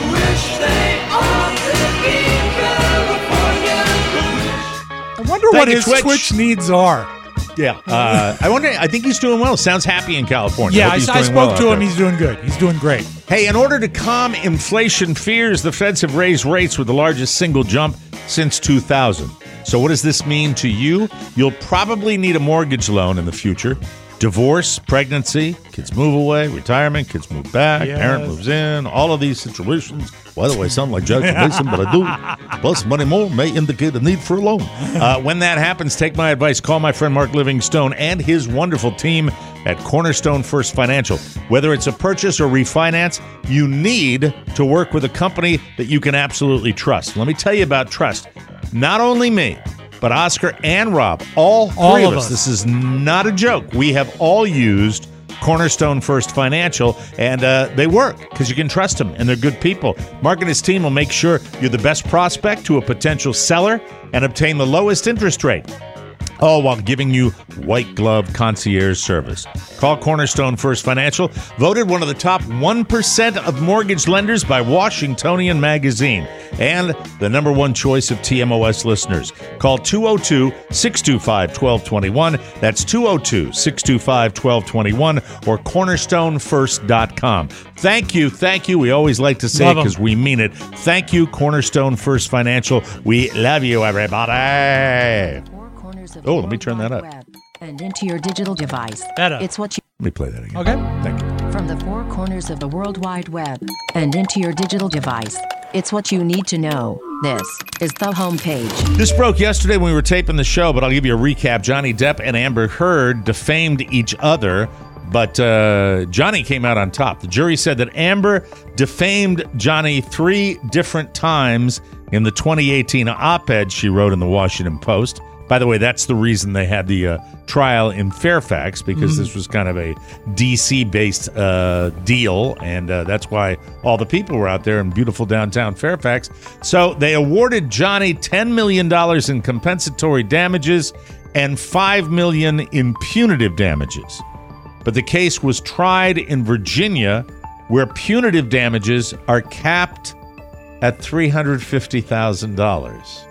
I wonder Thank what you, his Twitch. Twitch. needs are. Yeah. Uh, I wonder. I think he's doing well. Sounds happy in California. Yeah, Hope I, he's I doing spoke well out to him. there. He's doing good. He's doing great. Hey, in order to calm inflation fears, the feds have raised rates with the largest single jump since two thousand. So what does this mean to you? You'll probably need a mortgage loan in the future. Divorce, pregnancy, kids move away, retirement, kids move back, Yes. parent moves in, all of these situations. By the way, I sound like Jackson Mason, but I do. Plus, money more may indicate a need for a loan. Uh, when that happens, take my advice. Call my friend Mark Livingstone and his wonderful team at Cornerstone First Financial. Whether it's a purchase or refinance, you need to work with a company that you can absolutely trust. Let me tell you about trust. Not only me, but Oscar and Rob, all three All of of us. us. This is not a joke. We have all used Cornerstone First Financial, and uh, they work because you can trust them, and they're good people. Mark and his team will make sure you're the best prospect to a potential seller and obtain the lowest interest rate, all while giving you white glove concierge service. Call Cornerstone First Financial, voted one of the top one percent of mortgage lenders by Washingtonian Magazine, and the number one choice of T M O S listeners. Call two oh two, six two five, one two two one. That's two oh two, six two five, one two two one or cornerstone first dot com. Thank you. Thank you. We always like to say it Love 'em. because we mean it. Thank you, Cornerstone First Financial. We love you, everybody. Four corners of Oh, the let me turn World that Wide up. Web and into your digital device. That up. It's what you Let me play that again. Okay. Thank you. from the four corners of the World Wide Web and into your digital device. It's what you need to know. This is the homepage. This broke yesterday when we were taping the show, but I'll give you a recap. Johnny Depp and Amber Heard defamed each other, but uh, Johnny came out on top. The jury said that Amber defamed Johnny three different times in the twenty eighteen op-ed she wrote in the Washington Post. By the way, that's the reason they had the uh, trial in Fairfax, because this was kind of a D C-based uh, deal, and uh, that's why all the people were out there in beautiful downtown Fairfax. So they awarded Johnny ten million dollars in compensatory damages and five million dollars in punitive damages. But the case was tried in Virginia, where punitive damages are capped at three hundred fifty thousand dollars.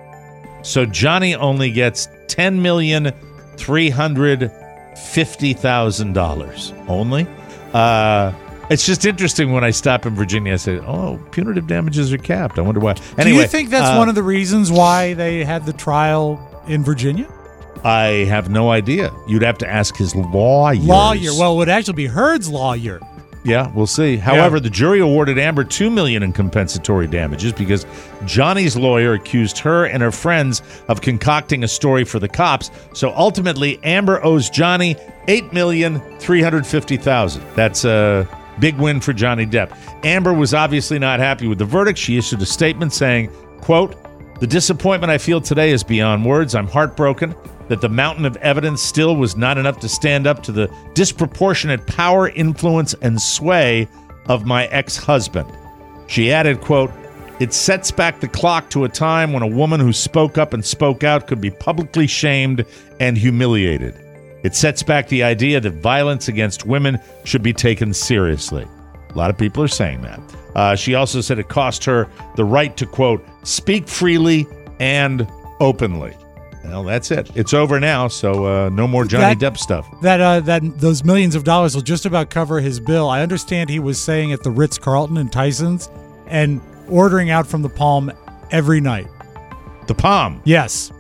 So Johnny only gets ten million three hundred fifty thousand dollars only. Uh, it's just interesting when I stop in Virginia. I say, "Oh, punitive damages are capped." I wonder why. Anyway, Do you think that's uh, one of the reasons why they had the trial in Virginia? I have no idea. You'd have to ask his lawyers. Lawyer. Well, it would actually be Heard's lawyer. Yeah, we'll see. However, the jury awarded Amber two million dollars in compensatory damages because Johnny's lawyer accused her and her friends of concocting a story for the cops. So ultimately, Amber owes Johnny eight million three hundred fifty thousand dollars. That's a big win for Johnny Depp. Amber was obviously not happy with the verdict. She issued a statement saying, quote, "The disappointment I feel today is beyond words. I'm heartbroken that the mountain of evidence still was not enough to stand up to the disproportionate power, influence, and sway of my ex-husband." She added, quote, "It sets back the clock to a time when a woman who spoke up and spoke out could be publicly shamed and humiliated. It sets back the idea that violence against women should be taken seriously." A lot of people are saying that. Uh, she also said it cost her the right to, quote, "speak freely and openly." Well, that's it. It's over now, so uh, no more Johnny That- Depp stuff. That uh, that those millions of dollars will just about cover his bill. I understand he was staying at the Ritz-Carlton in Tyson's and ordering out from the Palm every night. The Palm. Yes.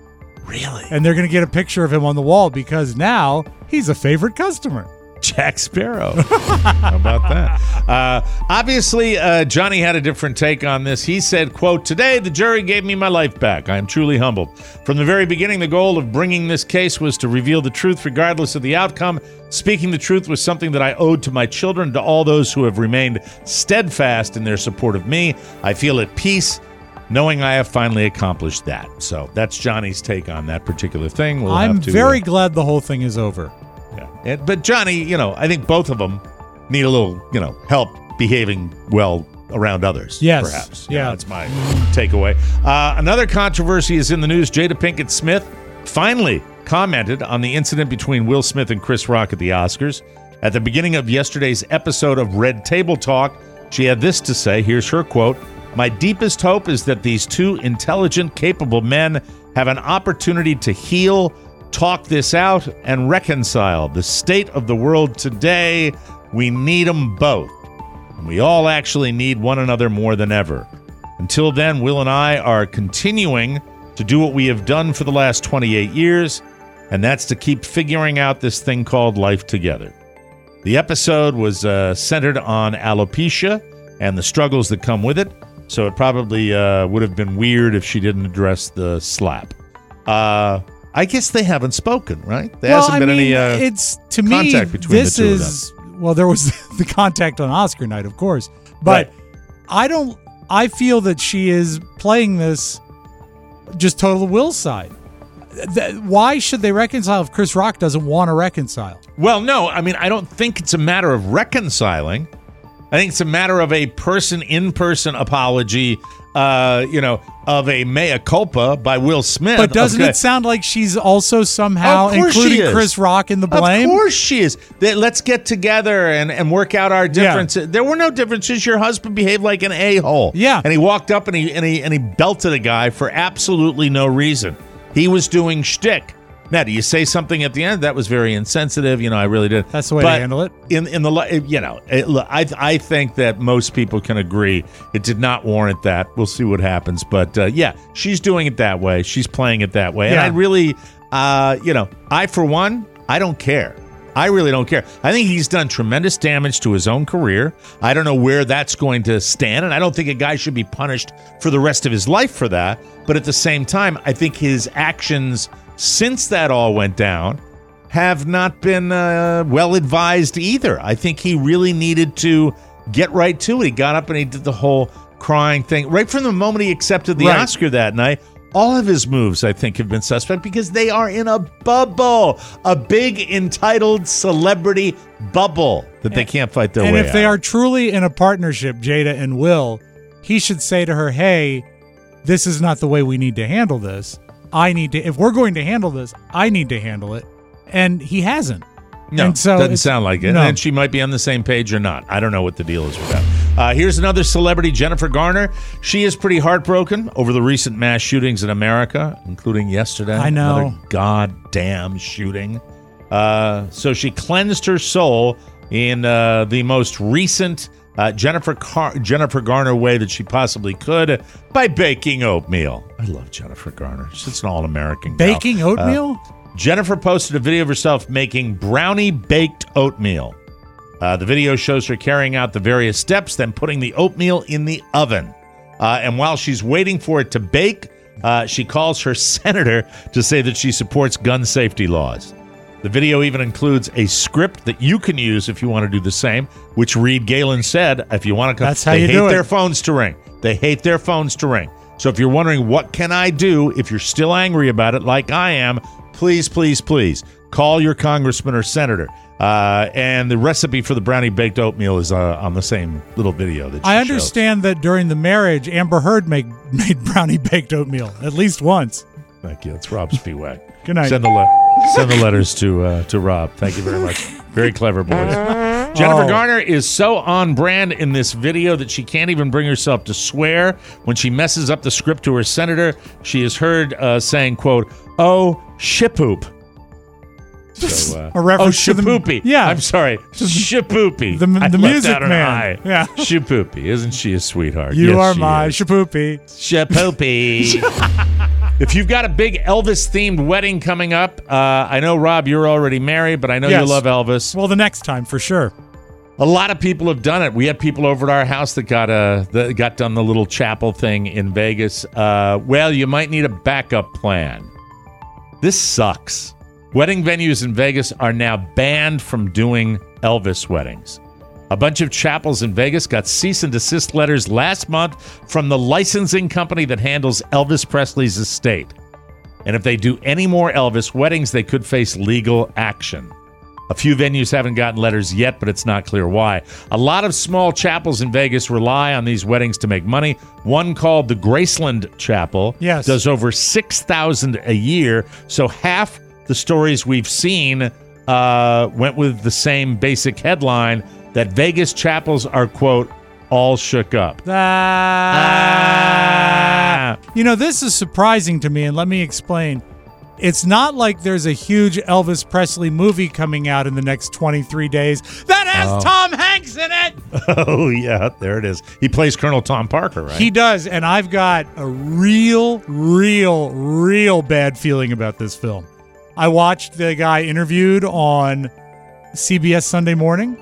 Really? And they're going to get a picture of him on the wall because now he's a favorite customer. Jack Sparrow. How about that? Uh, obviously, uh, Johnny had a different take on this. He said, quote, "Today, the jury gave me my life back. I am truly humbled. From the very beginning, the goal of bringing this case was to reveal the truth regardless of the outcome. Speaking the truth was something that I owed to my children, to all those who have remained steadfast in their support of me. I feel at peace knowing I have finally accomplished that." So that's Johnny's take on that particular thing. We'll I'm have to, very uh, glad the whole thing is over. Yeah. And, but Johnny, you know, I think both of them need a little, you know, help behaving well around others. Yes. Perhaps. Yeah. That's my takeaway. Uh, another controversy is in the news. Jada Pinkett Smith finally commented on the incident between Will Smith and Chris Rock at the Oscars. At the beginning of yesterday's episode of Red Table Talk, she had this to say. Here's her quote. "My deepest hope is that these two intelligent, capable men have an opportunity to heal, talk this out, and reconcile. The state of the world today, we need them both. And we all actually need one another more than ever. Until then, Will and I are continuing to do what we have done for the last twenty-eight years, and that's to keep figuring out this thing called life together." The episode was uh, centered on alopecia and the struggles that come with it, so it probably uh, would have been weird if she didn't address the slap. Uh... I guess they haven't spoken, right? There well, hasn't I been mean, any uh, it's, to contact me, between this the two is, of them. Well, there was the contact on Oscar night, of course. But Right. I don't, I feel that she is playing this just total Will's side. Th- Why should they reconcile if Chris Rock doesn't want to reconcile? Well, no, I mean, I don't think it's a matter of reconciling. I think it's a matter of a person in-person apology, uh, you know, of a mea culpa by Will Smith. But doesn't Okay. it sound like she's also somehow Of course she including is. Chris Rock in the blame? Of course she is. That let's get together and, and work out our differences. There were no differences. Your husband behaved like an a-hole. Yeah. And he walked up and he and he and he belted a guy for absolutely no reason. He was doing shtick. Now, do you say something at the end? That was very insensitive. You know, I really did. That's the way but to handle it. In in the li- you know, it, look, I I think that most people can agree it did not warrant that. We'll see what happens, but uh, yeah, she's doing it that way. She's playing it that way, Yeah. and I really, uh, you know, I for one, I don't care. I really don't care. I think he's done tremendous damage to his own career. I don't know where that's going to stand, and I don't think a guy should be punished for the rest of his life for that. But at the same time, I think his actions since that all went down have not been uh, well advised either. I think he really needed to get right to it. He got up and he did the whole crying thing. Right from the moment he accepted the Right. Oscar that night, all of his moves, I think, have been suspect because they are in a bubble, a big entitled celebrity bubble that they can't fight their And way if they out. are truly in a partnership, Jada and Will, he should say to her, hey, this is not the way we need to handle this. I need to, if we're going to handle this, I need to handle it. And he hasn't. No, and so doesn't it's- sound like it. no. And she might be on the same page or not. I don't know what the deal is with that. Uh, here's another celebrity, Jennifer Garner. She is pretty heartbroken over the recent mass shootings in America, including yesterday. I know. Another goddamn shooting. Uh, so she cleansed her soul in uh, the most recent uh, Jennifer Car- Jennifer Garner way that she possibly could by baking oatmeal. I love Jennifer Garner. She's an all-American gal. Baking Uh, oatmeal? Jennifer posted a video of herself making brownie baked oatmeal. Uh, the video shows her carrying out the various steps, then putting the oatmeal in the oven. Uh, and while she's waiting for it to bake, uh, she calls her senator to say that she supports gun safety laws. The video even includes a script that you can use if you want to do the same, which Reed Galen said, if you want to, That's how they you hate do it. their phones to ring. They hate their phones to ring. So if you're wondering what can I do, if you're still angry about it like I am, please, please, please call your congressman or senator. Uh, and the recipe for the brownie baked oatmeal is uh, on the same little video that she I shows. understand that during the marriage, Amber Heard made, made brownie baked oatmeal at least once. Thank you. It's Rob Spiewak. Good night. Send the le- send the letters to uh, to Rob. Thank you very much. Very clever, boys. Jennifer Oh. Garner is so on brand in this video that she can't even bring herself to swear when she messes up the script to her senator. She is heard uh, saying, "quote Oh, shipoop." So, uh, A reference oh, to the- Shapoopy. yeah. I'm sorry. Shapoopy. The- the I left music out an man. I. Yeah. Shapoopy. Isn't she a sweetheart? You Yes, are she my is. shapoopy. Shapoopy. If you've got a big Elvis-themed wedding coming up, uh, I know, Rob, you're already married, but I know Yes. you love Elvis. Well, the next time, for sure. A lot of people have done it. We had people over at our house that got uh, that got done the little chapel thing in Vegas. Uh, well, you might need a backup plan. This sucks. Wedding venues in Vegas are now banned from doing Elvis weddings. A bunch of chapels in Vegas got cease and desist letters last month from the licensing company that handles Elvis Presley's estate. And if they do any more Elvis weddings, they could face legal action. A few venues haven't gotten letters yet, but it's not clear why. A lot of small chapels in Vegas rely on these weddings to make money. One called the Graceland Chapel Yes. does over six thousand dollars a year, so half the stories we've seen uh, went with the same basic headline that Vegas chapels are, quote, all shook up. Ah. You know, this is surprising to me, and let me explain. It's not like there's a huge Elvis Presley movie coming out in the next twenty-three days that has Oh. Tom Hanks in it. Oh, yeah, there it is. He plays Colonel Tom Parker, right? He does, and I've got a real, real, real bad feeling about this film. I watched the guy interviewed on C B S Sunday Morning,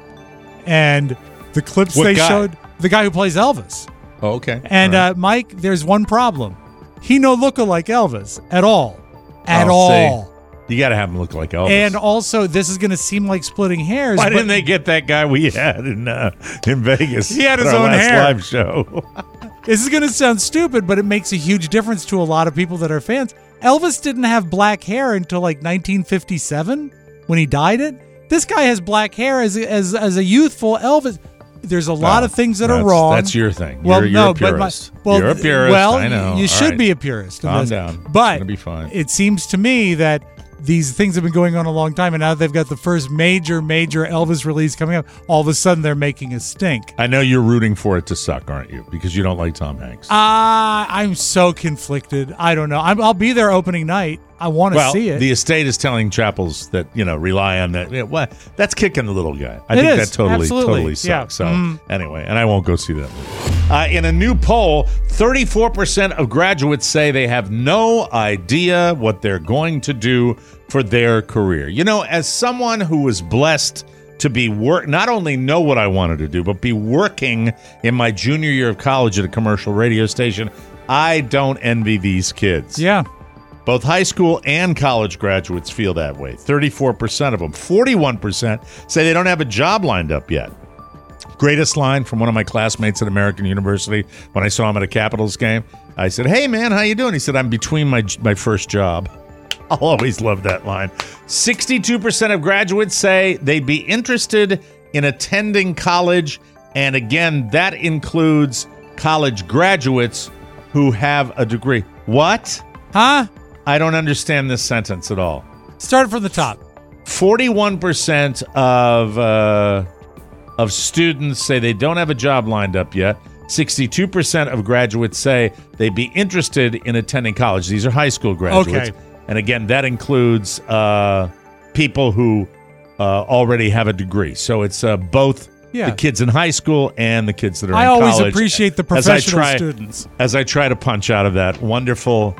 and the clips What they guy? showed, the guy who plays Elvis. Oh, okay. And All right. uh, Mike, there's one problem. He no look like Elvis at all. At Oh, all. see. You got to have him look like Elvis. And also, this is going to seem like splitting hairs. Why but didn't they get that guy we had in uh, in Vegas? He had his at our own last hair. live show. This is going to sound stupid, but it makes a huge difference to a lot of people that are fans. Elvis didn't have black hair until like nineteen fifty-seven when he dyed it. This guy has black hair as as as a youthful Elvis. There's a lot Well, of things that that's- are wrong. That's your thing. Well, you're, you're no, a but my, purist. well, you're a purist. well, I know. you All should right. be a purist. in Calm this. down. But it's gonna be fine. it seems to me that these things have been going on a long time, and now they've got the first major, major Elvis release coming up. All of a sudden, they're making a stink. I know you're rooting for it to suck, aren't you? Because you don't like Tom Hanks. Ah, I'm so conflicted. I don't know. I'm, I'll be there opening night. I want to well, see it. the estate is telling chapels that, you know, rely on that. Yeah, well, that's kicking the little guy. I It think is. that totally, Absolutely. totally Yeah. sucks. So, Mm. anyway, and I won't go see that movie. Uh, in a new poll, thirty-four percent of graduates say they have no idea what they're going to do for their career. You know, as someone who was blessed to be work, not only know what I wanted to do, but be working in my junior year of college at a commercial radio station, I don't envy these kids. yeah. Both high school and college graduates feel that way. thirty-four percent of them. forty-one percent say they don't have a job lined up yet. Greatest line from one of my classmates at American University when I saw him at a Capitals game. I said, "Hey, man, how you doing?" He said, "I'm between my my first job." I'll always love that line. sixty-two percent of graduates say they'd be interested in attending college. And again, that includes college graduates who have a degree. What? Huh? I don't understand this sentence at all. Start from the top. forty-one percent of uh, of students say they don't have a job lined up yet. sixty-two percent of graduates say they'd be interested in attending college. These are high school graduates. Okay. And again, that includes uh, people who uh, already have a degree. So it's uh, both Yeah. the kids in high school and the kids that are I in always college. appreciate the As I professional try- students. As I try to punch out of that wonderful,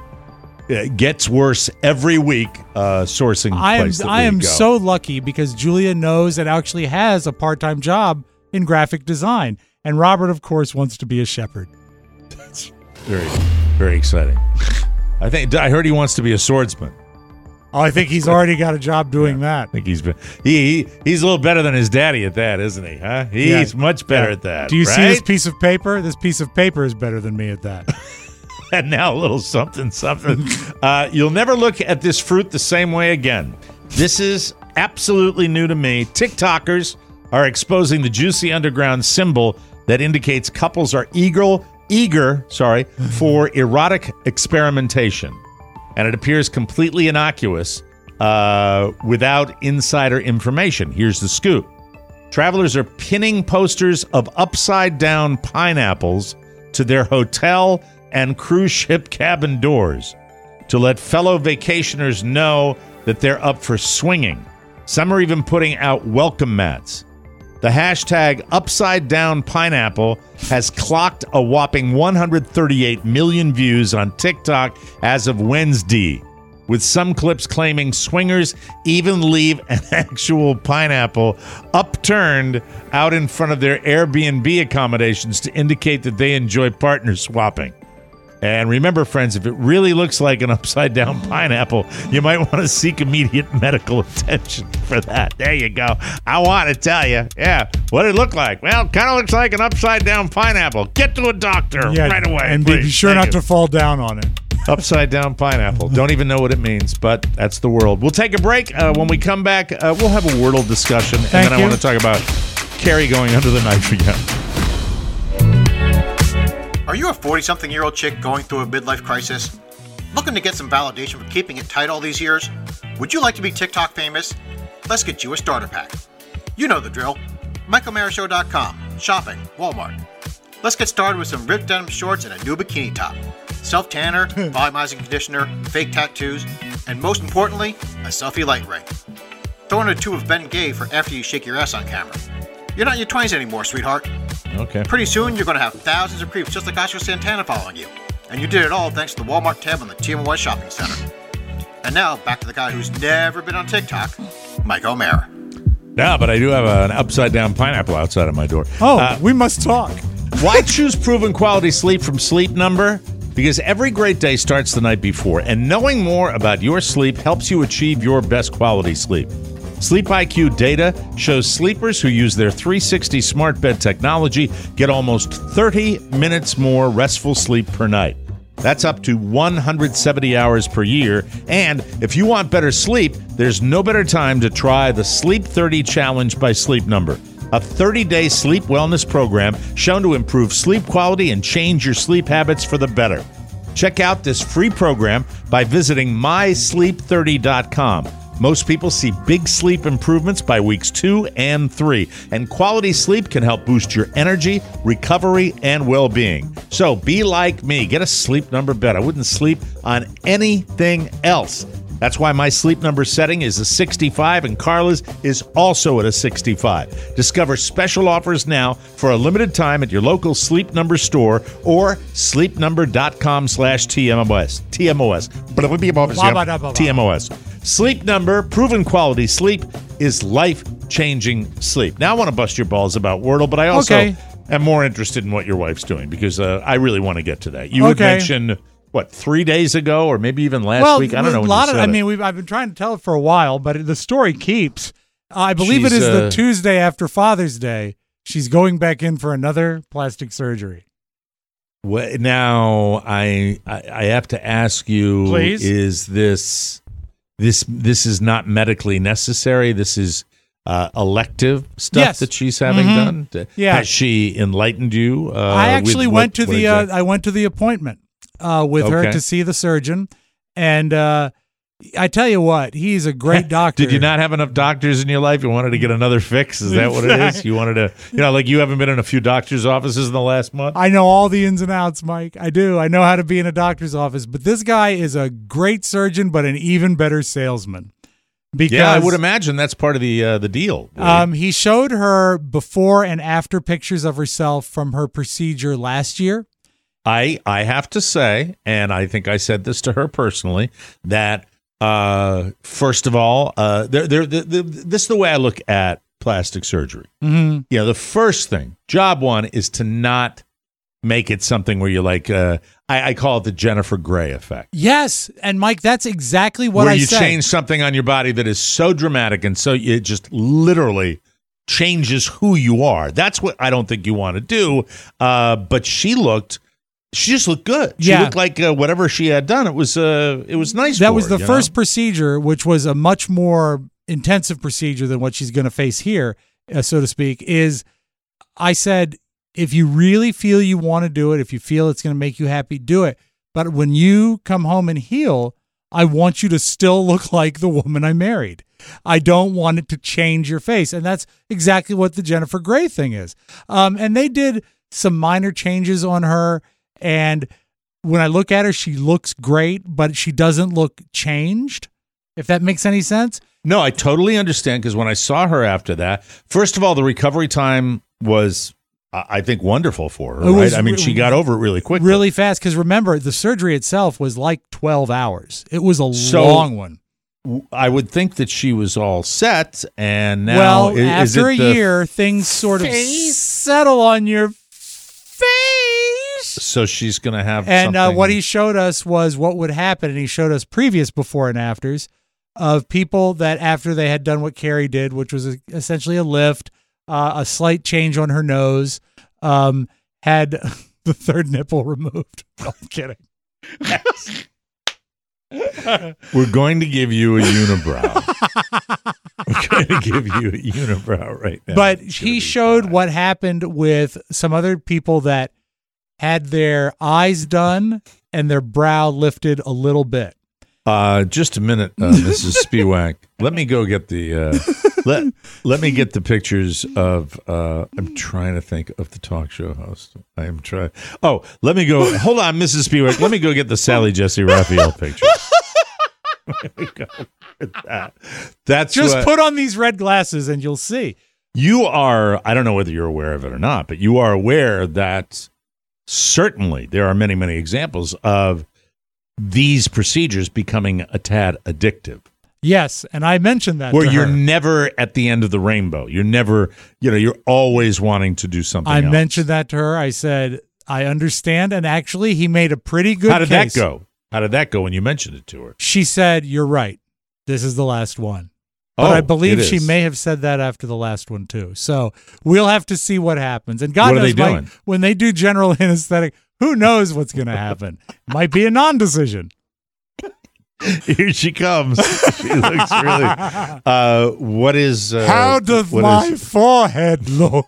it gets worse every week uh, sourcing I am place that I we am go. so lucky because Julia knows and actually has a part-time job in graphic design. And Robert, of course, wants to be a shepherd. Very, very exciting. I think I heard he wants to be a swordsman. Oh, I think he's already got a job doing I that. think he's been he, he he's a little better than his daddy at that, isn't he? Huh? He's Yeah. much better Yeah. at that. Do you see right? this piece of paper? This piece of paper is better than me at that. And now a little something, something. uh, you'll never look at this fruit the same way again. This is absolutely new to me. TikTokers are exposing the juicy underground symbol that indicates couples are eager, eager, sorry, for erotic experimentation, and it appears completely innocuous uh, without insider information. Here's the scoop: travelers are pinning posters of upside-down pineapples to their hotel and cruise ship cabin doors to let fellow vacationers know that they're up for swinging. Some are even putting out welcome mats. The hashtag upside down pineapple has clocked a whopping one hundred thirty-eight million views on TikTok as of Wednesday, with some clips claiming swingers even leave an actual pineapple upturned out in front of their Airbnb accommodations to indicate that they enjoy partner swapping. And remember, friends, if it really looks like an upside-down pineapple, you might want to seek immediate medical attention for that. There you go. I want to tell you. Yeah. What did it look like? Well, kind of looks like an upside-down pineapple. Get to a doctor yeah, right away. And please. be sure Thank not you. to fall down on it. Upside-down pineapple. Don't even know what it means, but that's the world. We'll take a break. Uh, when we come back, uh, we'll have a Wordle discussion, and Thank then you. I want to talk about Carrie going under the knife again. Are you a forty-something-year-old chick going through a midlife crisis? Looking to get some validation for keeping it tight all these years? Would you like to be TikTok famous? Let's get you a starter pack. You know the drill. Mike O'Mara Show dot com. Shopping. Walmart. Let's get started with some ripped denim shorts and a new bikini top. Self-tanner, volumizing conditioner, fake tattoos, and most importantly, a selfie light ring. Throw in a tube of Ben Gay for after you shake your ass on camera. You're not in your twenties anymore, sweetheart. Okay. Pretty soon, you're going to have thousands of creeps just like Oscar Santana following you. And you did it all thanks to the Walmart tab on the T M O S Shopping Center. And now, back to the guy who's never been on TikTok, Mike O'Mara. No, but I do have an upside-down pineapple outside of my door. Oh, Uh, we must talk. Why choose proven quality sleep from Sleep Number? Because every great day starts the night before, and knowing more about your sleep helps you achieve your best quality sleep. Sleep I Q data shows sleepers who use their three sixty smart bed technology get almost thirty minutes more restful sleep per night. That's up to one hundred seventy hours per year. And if you want better sleep, there's no better time to try the Sleep thirty Challenge by Sleep Number, a thirty-day sleep wellness program shown to improve sleep quality and change your sleep habits for the better. Check out this free program by visiting my sleep thirty dot com. Most people see big sleep improvements by weeks two and three, and quality sleep can help boost your energy, recovery, and well-being. So be like me. Get a Sleep Number bed. I wouldn't sleep on anything else. That's why my Sleep Number setting is a sixty-five, and Carla's is also at a sixty-five. Discover special offers now for a limited time at your local Sleep Number store or sleep number dot com slash T M O S. T M O S. T M O S. Sleep Number, proven quality sleep, is life-changing sleep. Now I want to bust your balls about Wordle, but I also Okay. am more interested in what your wife's doing because uh, I really want to get to that. You had Okay. mentioned, what, three days ago or maybe even last well, week? I don't know a when lot you of. said I it. mean, we've, I've been trying to tell it for a while, but the story keeps. I believe She's, it is uh, the Tuesday after Father's Day. She's going back in for another plastic surgery. Well, now I, I I have to ask you: Please? Is this this this is not medically necessary? This is uh, elective stuff Yes. that she's having Mhm. done. Yeah. Has she enlightened you? Uh, I actually with went what- to what the uh, exact- I went to the appointment uh, with her Okay. to see the surgeon, and uh, I tell you what, he's a great doctor. Did you not have enough doctors in your life? You wanted to get another fix? Is that what it is? You wanted to, you know, like you haven't been in a few doctors' offices in the last month? I know all the ins and outs, Mike. I do. I know how to be in a doctor's office, but this guy is a great surgeon, but an even better salesman. Because Yeah, I would imagine that's part of the uh, the deal. Um, he showed her before and after pictures of herself from her procedure last year. I I have to say, and I think I said this to her personally, that uh, first of all, uh, they're, they're, they're, this is the way I look at plastic surgery. Mm-hmm. You know, the first thing, job one, is to not make it something where you're like, uh, I, I call it the Jennifer Grey effect. Yes, and Mike, that's exactly what where I you said. change something on your body that is so dramatic and so it just literally changes who you are. That's what I don't think you want to do. Uh, but she looked, she just looked good. She Yeah. looked like uh, whatever she had done. It was, uh, it was nice. That for was her, the you first know? procedure, which was a much more intensive procedure than what she's going to face here, uh, so to speak. Is I said, if you really feel you want to do it, if you feel it's going to make you happy, do it. But when you come home and heal, I want you to still look like the woman I married. I don't want it to change your face. And that's exactly what the Jennifer Grey thing is. Um, and they did some minor changes on her. And when I look at her, she looks great, but she doesn't look changed. if that makes any sense. No, I totally understand, because when I saw her after that, first of all, the recovery time was, I think, wonderful for her, It was right? I mean, she got over it really quickly. Really fast, because remember, the surgery itself was like twelve hours. It was a So- long one. I would think that she was all set, and now well, i- is after it a the- year, things sort of settle on your face. So she's going to have And uh, something- what he showed us was what would happen, and he showed us previous before and afters of people that after they had done what Carrie did, which was a, essentially a lift, uh, a slight change on her nose, um, had the third nipple removed. No, I'm kidding. We're going to give you a unibrow. We're going to give you a unibrow right now. But It's he gonna be showed fine. what happened with some other people that had their eyes done and their brow lifted a little bit. Uh, just a minute, uh, Missus Spiewak. Let me go get the uh, let let me get the pictures of. Uh, I'm trying to think of the talk show host. I am trying. Oh, let me go. Hold on, Missus Spiewak. Let me go get the Sally Jesse Raphael pictures. There we go with that. That's Just what, put on these red glasses and you'll see. you are. I don't know whether you're aware of it or not, but you are aware that certainly there are many, many examples of these procedures becoming a tad addictive. Yes, and I mentioned that Where to you're her. never at the end of the rainbow. You're never, you know, you're always wanting to do something I else. mentioned that to her. I said, I understand. And actually, he made a pretty good How did case. that go? How did that go when you mentioned it to her? She said, you're right. This is the last one. But Oh, I believe it she is. may have said that after the last one, too. So we'll have to see what happens. And God What are knows, they Mike, doing? when they do general anesthetic, who knows what's going to happen? Might be a non-decision. Here she comes. She looks really. Uh, what is? Uh, How does what my is- forehead look?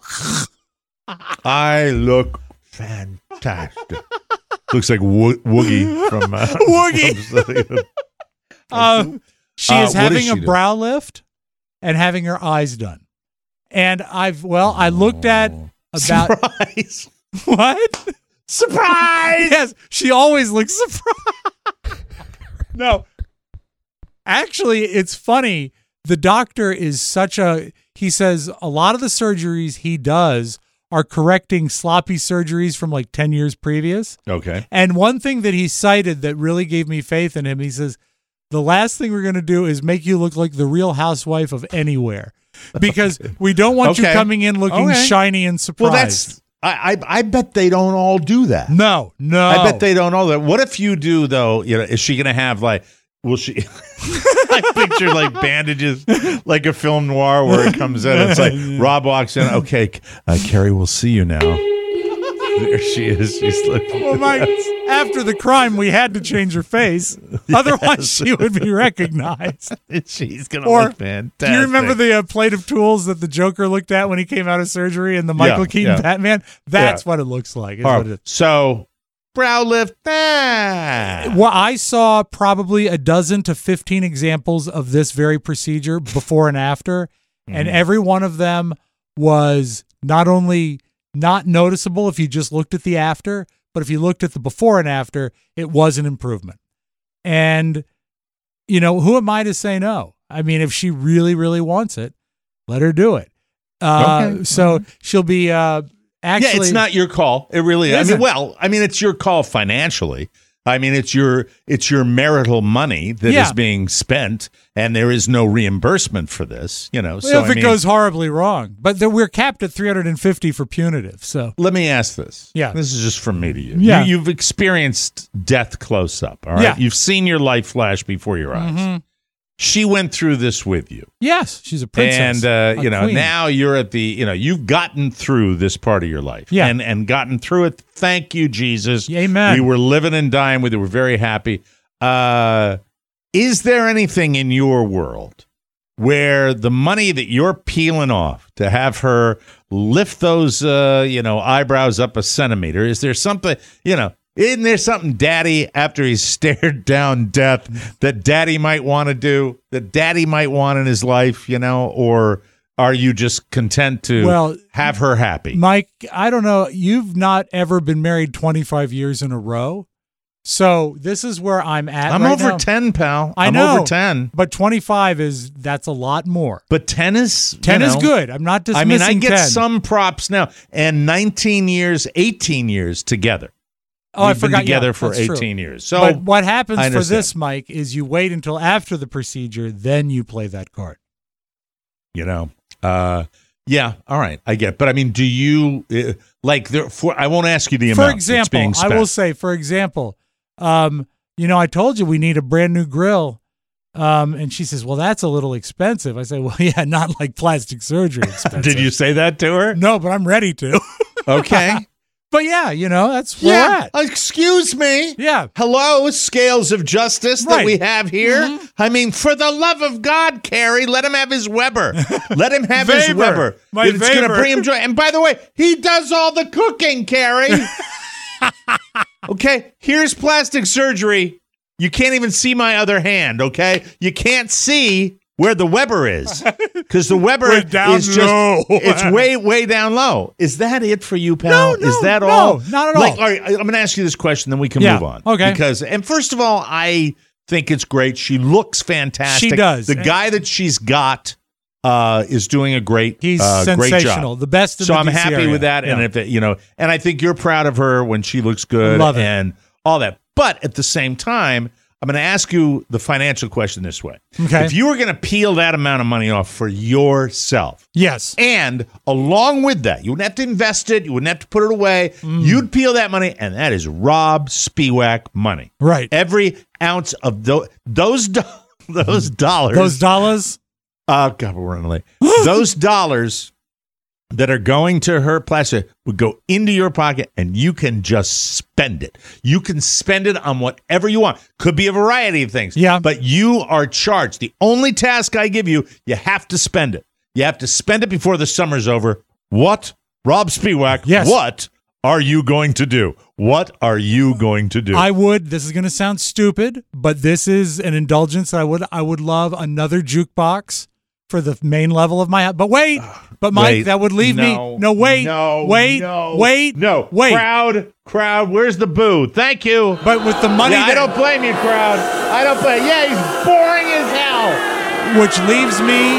I look fantastic. Looks like Wo- Woogie from uh, Woogie. from- Um, she Uh, is what is having she a doing? brow lift and having her eyes done. And I've, well, I looked at about Surprise! what? Surprise! Yes, she always looks surprised. No. Actually, it's funny. The doctor is such a, he says a lot of the surgeries he does are correcting sloppy surgeries from like ten years previous. Okay. And one thing that he cited that really gave me faith in him, he says, the last thing we're going to do is make you look like the Real Housewife of Anywhere, because we don't want you Okay. coming in looking Okay. shiny and surprised. Well, that's. I, I I bet they don't all do that. no, no. I bet they don't all that. What if you do though? You know, is she going to have like? Will she? I picture like bandages, like a film noir where it comes in. It's like Rob walks in. Okay, uh, Carrie, we'll see you now. There she is. She's looking. Well, Mike, after the crime, we had to change her face. Otherwise, she would be recognized. She's gonna Or, look fantastic. do you remember the uh, plate of tools that the Joker looked at when he came out of surgery in the Michael Yeah, Keaton yeah. Batman? That's Yeah. what it looks like. is All what right, it is. so brow lift. Ah. Well, I saw probably a dozen to fifteen examples of this very procedure before and after, and Mm-hmm. every one of them was not only not noticeable if you just looked at the after, but if you looked at the before and after, it was an improvement. And, you know, who am I to say no? I mean, if she really, really wants it, let her do it. Uh, Okay. So she'll be uh, actually. Yeah, it's not your call. It really is. I Isn't. mean, well, I mean, it's your call financially. I mean, it's your it's your marital money that is Yeah. being spent, and there is no reimbursement for this. You know, so if I it mean, goes horribly wrong. But then we're capped at three hundred fifty for punitive. So let me ask this. Yeah. this is just from me to you. Yeah. you you've experienced death close up. All right, Yeah. you've seen your life flash before your eyes. Mhm. She went through this with you. yes, she's a princess. And uh, a you know, queen. now you're at the, you know, you've gotten through this part of your life. Yeah. And and gotten through it. Thank you, Jesus. Amen. We were living and dying with it. We're very happy. Uh, is there anything in your world where the money that you're peeling off to have her lift those uh, you know, eyebrows up a centimeter, is there something, you know, isn't there something daddy, after he's stared down death, that daddy might want to do, that daddy might want in his life, you know, or are you just content to Well, have her happy? Mike, I don't know. You've not ever been married twenty-five years in a row. So this is where I'm at. I'm right over now. ten, pal. I I'm know, over ten. but twenty-five is that's a lot more. But ten is ten you is know, good. I'm not dismissing I mean, I get ten. some props now, and nineteen years, eighteen years together. Oh, We've I forgot. been together yeah, for that's true. eighteen years. So, but what happens I for understand. this, Mike, is you wait until after the procedure, then you play that card. you know, uh, yeah, all right, I get. But I mean, do you uh, like? There, for I won't ask you the amount. For example, being I spent. will say, for example, um, you know, I told you we need a brand new grill. Um, and she says, well, that's a little expensive. I say, well, yeah, not like plastic surgery expensive. Did you say that to her? No, but I'm ready to. Okay. But yeah, you know, that's where Yeah. we're at. Excuse me. Yeah. Hello, scales of justice that Right. we have here. Mhm. I mean, for the love of God, Carrie, let him have his Weber. Let him have his Weber. Weber. My It's going to Weber. bring him joy. And by the way, he does all the cooking, Carrie. Okay, here's plastic surgery. You can't even see my other hand, okay? You can't see where the Weber is because the Weber We're down is just low. it's way way down low. Is that it for you, pal? No, no, is that no, all? not at all. Like, all right, I'm going to ask you this question, then we can Yeah, move on. okay. Because and first of all, I think it's great. She looks fantastic. She does. The guy that she's got uh, is doing a great, He's uh, great sensational. job. The best in So the I'm D C happy area. with that, and Yeah. if it, you know, and I think you're proud of her when she looks good, Love it. and all that. But at the same time, I'm going to ask you the financial question this way. Okay. If you were going to peel that amount of money off for yourself, Yes. and along with that, you wouldn't have to invest it, you wouldn't have to put it away, Mm. you'd peel that money, and that is Rob Spiewak money. Right. Every ounce of those those do- those dollars. Those dollars. Oh, God, we're running late. Those dollars that are going to her plastic would go into your pocket, and you can just spend it. You can spend it on whatever you want. Could be a variety of things. Yeah. But you are charged. The only task I give you, you have to spend it. You have to spend it before the summer's over. What? Rob Spiewak, Yes. what are you going to do? What are you going to do? I would. This is going to sound stupid, but this is an indulgence that I would. I would love another jukebox for the main level of my house. But wait, but Mike, Wait, that would leave no, me. No, wait, no, wait, no, wait, no. wait. Crowd, crowd, where's the boo? Thank you. But with the money, Yeah, I that, don't blame you, crowd. I don't blame. Yeah, he's boring as hell. which leaves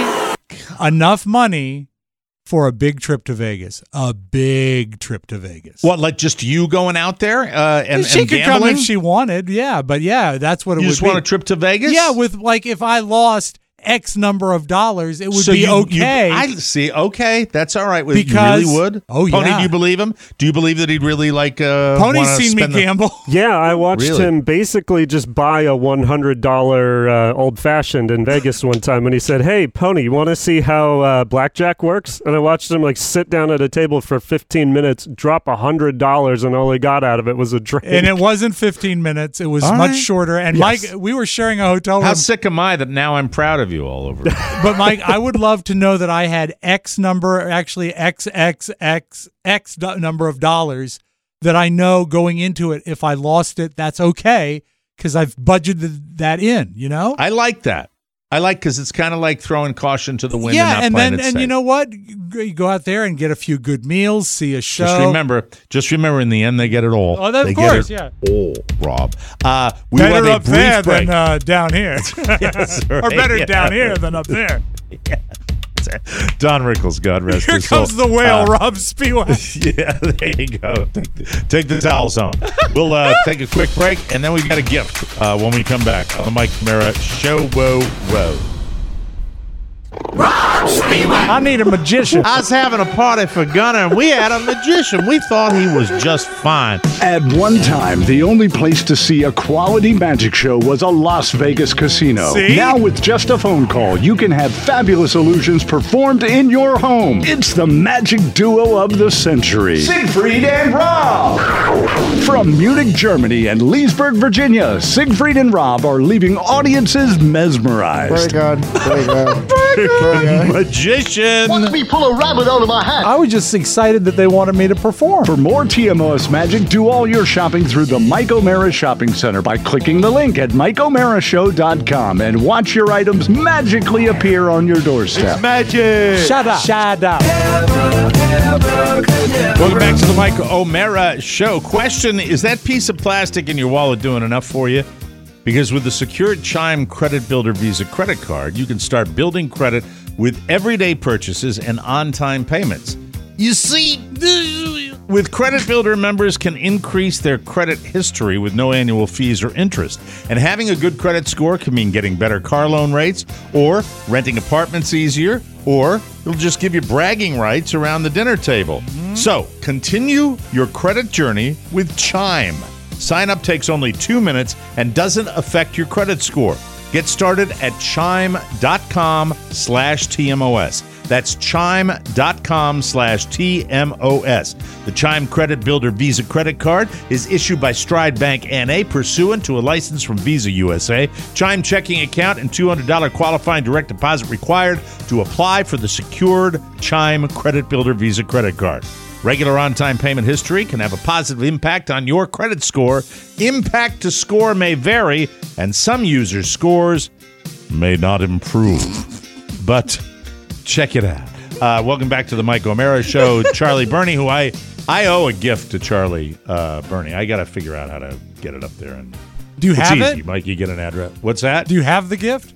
me enough money for a big trip to Vegas. A big trip to Vegas. What, like just you going out there uh, and, she and could gambling? come if she wanted. Yeah, but yeah, that's what it you would just be. want a trip to Vegas? Yeah, with like if I lost X number of dollars, it would So be you- you- okay. I see. Okay, that's all right. With Because- you really would. Oh, Pony, yeah. do you believe him? Do you believe that he'd really like? Uh, Pony's wanna seen me spend the- gamble. Yeah, I watched Really? him basically just buy a one hundred dollars uh, old fashioned in Vegas one time, and he said, "Hey, Pony, you want to see how uh, blackjack works?" And I watched him like sit down at a table for fifteen minutes, drop one hundred dollars, and all he got out of it was a drink. And it wasn't fifteen minutes. It was All much right. shorter. And Yes. Mike, we were sharing a hotel room. How sick am I that now I'm proud of you all over? But Mike, I would love to know that I had X number, actually X X X X do- number of dollars that I know going into it. If I lost it, that's okay because I've budgeted that in. You know. I like that. I like because it's kind of like throwing caution to the wind. and yeah, not and playing then it and safe. you know what? You go out there and get a few good meals, see a show. Just remember, just remember. In the end, they get it all. Oh, of they course, get yeah. it all, Rob. Uh, we Better have a up brief there break. than uh, down here, Yes, or right, better yeah. down here than up there. Don Rickles, God rest Here his soul. comes the whale, Uh, Rob Spiewak. Yeah, there you go. Take the, take the towels home. We'll uh, take a quick break, and then we got a gift uh, when we come back on the Mike Mara Show. Whoa, whoa. I need a magician. I was having a party for Gunner, and we had a magician. We thought he was just fine. At one time, the only place to see a quality magic show was a Las Vegas casino. See? Now, with just a phone call, you can have fabulous illusions performed in your home. It's the magic duo of the century, Siegfried and Rob. From Munich, Germany, and Leesburg, Virginia, Siegfried and Rob are leaving audiences mesmerized. Very good. Very good. Very good. Magician. Watch me pull a rabbit out of my hat. I was just excited that they wanted me to perform. For more T M O S magic, do all your shopping through the Mike O'Mara Shopping Center by clicking the link at Mike O'Mara Show dot com and watch your items magically appear on your doorstep. Magic. Shut up. Shut up. Welcome back to the Mike O'Mara Show. Question, is that piece of plastic in your wallet doing enough for you? Because with the secured Chime Credit Builder Visa credit card, you can start building credit with everyday purchases and on-time payments. You see, with Credit Builder, members can increase their credit history with no annual fees or interest. And having a good credit score can mean getting better car loan rates, or renting apartments easier, or it'll just give you bragging rights around the dinner table. Mm-hmm. So, continue your credit journey with Chime. Sign up takes only two minutes and doesn't affect your credit score. Get started at chime.com slash TMOS. That's chime.com slash TMOS. The Chime Credit Builder Visa credit card is issued by Stride Bank N A pursuant to a license from Visa U S A. Chime checking account and two hundred dollars qualifying direct deposit required to apply for the secured Chime Credit Builder Visa credit card. Regular on-time payment history can have a positive impact on your credit score. Impact to score may vary, and some users' scores may not improve. But check it out. Uh, welcome back to the Mike O'Mara Show. Charlie Burney, who I I owe a gift to Charlie uh, Burney. I got to figure out how to get it up there. And do you it's have easy. it? Mike, you get an address. What's that? Do you have the gift?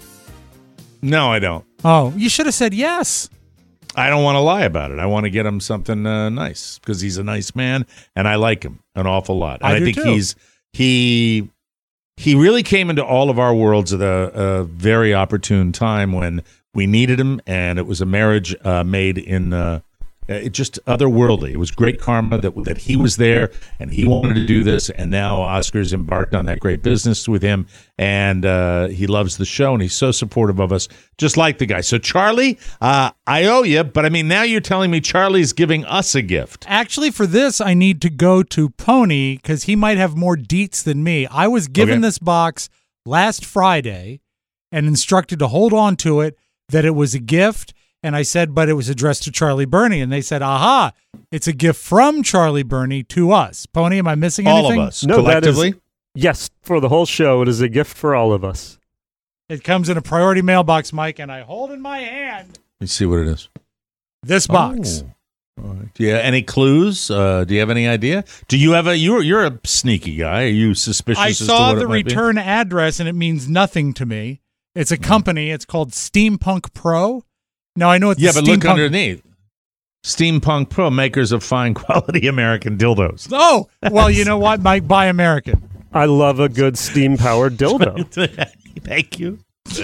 No, I don't. Oh, you should have said yes. I don't want to lie about it. I want to get him something uh, nice because he's a nice man and I like him an awful lot. And I, I do think too. he's he he really came into all of our worlds at a, a very opportune time when we needed him, and it was a marriage uh, made in uh, it just otherworldly. It was great karma that that he was there and he wanted to do this, and now Oscar's embarked on that great business with him, and uh, he loves the show, and he's so supportive of us, just like the guy. So, Charlie, uh, I owe you, but I mean, now you're telling me Charlie's giving us a gift. Actually, for this, I need to go to Pony because he might have more deets than me. I was given Okay. this box last Friday and instructed to hold on to it, that it was a gift. And I said, but it was addressed to Charlie Burney. And they said, aha, it's a gift from Charlie Burney to us. Pony, am I missing All anything? of us, No, that is- collectively. Yes, for the whole show, it is a gift for all of us. It comes in a priority mailbox, Mike, and I hold in my hand Let's see what it is. this box. Oh. All right. Do you have any clues? Uh, do you have any idea? Do you have a? You're you're a sneaky guy. Are you suspicious? I as to saw what the it might be? return address, and it means nothing to me. It's a company. It's called Steampunk Pro. Now, I know it's Yeah, the but look Steampunk- underneath. Steampunk Pro, makers of fine quality American dildos. Oh, well, you know what, Mike? Buy American. I love a good steam-powered dildo. Thank you.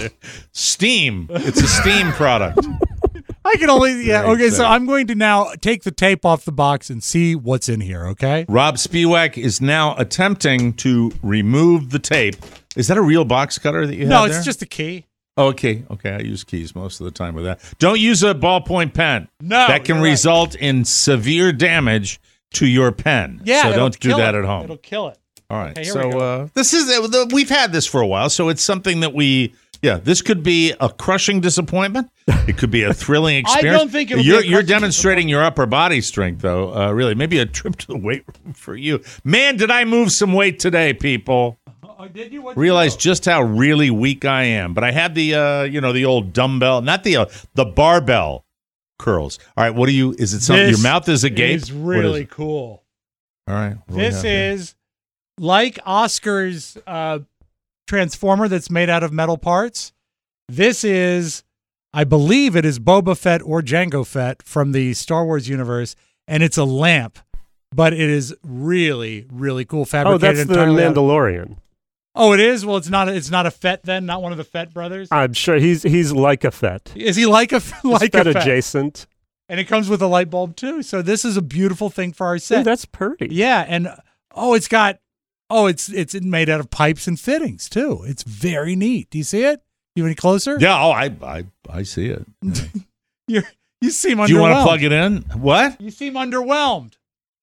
Steam. It's a Steam product. I can only, yeah, Very okay, so sad. I'm going to now take the tape off the box and see what's in here, okay? Rob Spiewak is now attempting to remove the tape. Is that a real box cutter that you have No, there? it's just a key. Oh, okay, okay. I use keys most of the time with that. Don't use a ballpoint pen. No, that can you're right. result in severe damage to your pen. Yeah, so it'll don't do kill that it. at home. It'll kill it. All right. Okay, here so we go. uh, this is uh, we've had this for a while, so it's something that we. Yeah, this could be a crushing disappointment. It could be a thrilling I experience. don't think it'll be you're, a you're crushing demonstrating your upper body strength, though. Uh, really, maybe a trip to the weight room for you. Man, did I move some weight today, people? Oh, did you? What'd Realize you do? just how really weak I am. But I had the, uh, you know, the old dumbbell, not the uh, the barbell curls. All right, what do you? Is it something? This Your mouth is agape. is What really it? cool. All right. what do we This have here? is like Oscar's uh, Transformer that's made out of metal parts. This is, I believe it is Boba Fett or Jango Fett from the Star Wars universe, and it's a lamp, but it is really, really cool. Oh, Fabricated that's the entirely out of- Mandalorian. Oh, it is? Well, it's not. It's not a Fett then. Not one of the Fett brothers. I'm sure he's he's like a Fett. Is he like a like He's a Fett Fett? adjacent. And it comes with a light bulb too. So this is a beautiful thing for our set. Ooh, that's pretty. Yeah, and oh, it's got oh, it's it's made out of pipes and fittings too. It's very neat. Do you see it? You any closer? Yeah. Oh, I I I see it. Yeah. You're, you seem underwhelmed. Do you want to plug it in? What? You seem underwhelmed.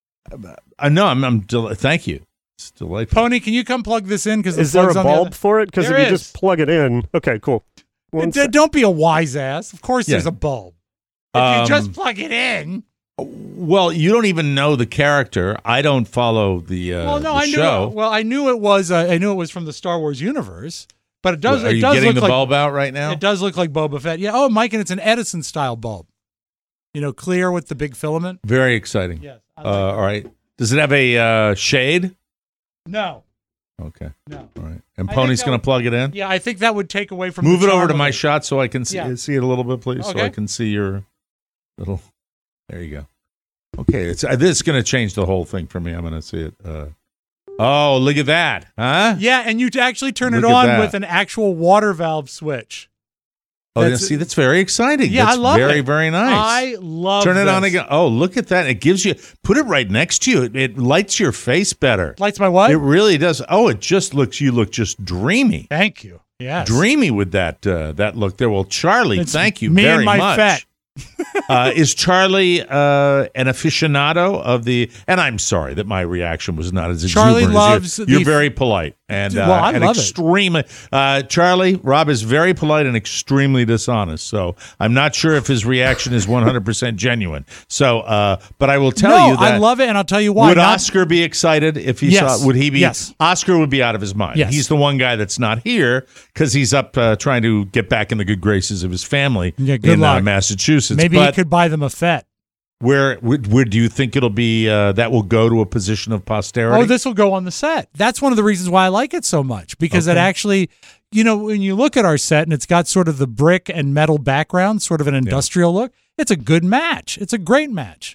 I know. I'm. I'm. Del- thank you. It's delightful. Pony, can you come plug this in? Because Is there a bulb for it? Because if There you is. just plug it in, okay, cool. One sec. Don't be a wise ass. Of course, Yeah. there's a bulb. If Um, you just plug it in. Well, you don't even know the character. I don't follow the, uh, Well, no, the I knew. show. It, well, I knew it was. Uh, I knew it was from the Star Wars universe. But it does. Are it you does getting look the like, bulb out right now? It does look like Boba Fett. Yeah. Oh, Mike, and it's an Edison style bulb. You know, clear with the big filament. Very exciting. Yes. I Uh, like it. all right. Does it have a uh, shade? No. Okay. No. All right. And I Pony's think that going to would- plug it in? Yeah, I think that would take away from Move the it over charm to of my it. shot so I can see, Yeah. see it a little bit, please, so I Okay. can see your little. There you go. Okay, it's uh, this is going to change the whole thing for me. I'm going to see it. Uh, oh, look at that, huh? Yeah, and you actually turn Look it at on that. with an actual water valve switch. Oh, yeah, That's- see, that's very exciting. Yeah, that's I love very, it. very nice. I love Turn it on this. again. Oh, look at that. It gives you, put it right next to you. It, it lights your face better. Lights my what? It really does. Oh, it just looks, you look just dreamy. Thank you. Yes. Dreamy with that uh, that look there. Well, Charlie, It's thank you me very and my much. fet. uh, is Charlie uh, an aficionado of the? And I'm sorry that my reaction was not as Charlie exuberant loves as you. the- You're very polite and uh, Well, I and love it. extremely. Uh, Charlie, Rob is very polite and extremely dishonest. So I'm not sure if his reaction is one hundred percent genuine. So, uh, but I will tell no, you that I love it, and I'll tell you why. would Not- Oscar be excited if he Yes. saw? Would he be? Yes. Oscar would be out of his mind. Yes. He's the one guy that's not here because he's up uh, trying to get back in the good graces of his family Yeah, good in uh, luck. Massachusetts. Maybe but he could buy them a fet. where, where where do you think it'll be? Uh, that will go to a position of posterity. Oh, this will go on the set. That's one of the reasons why I like it so much, because it Okay. actually, you know, when you look at our set and it's got sort of the brick and metal background, sort of an industrial look, it's a good match. It's a great match.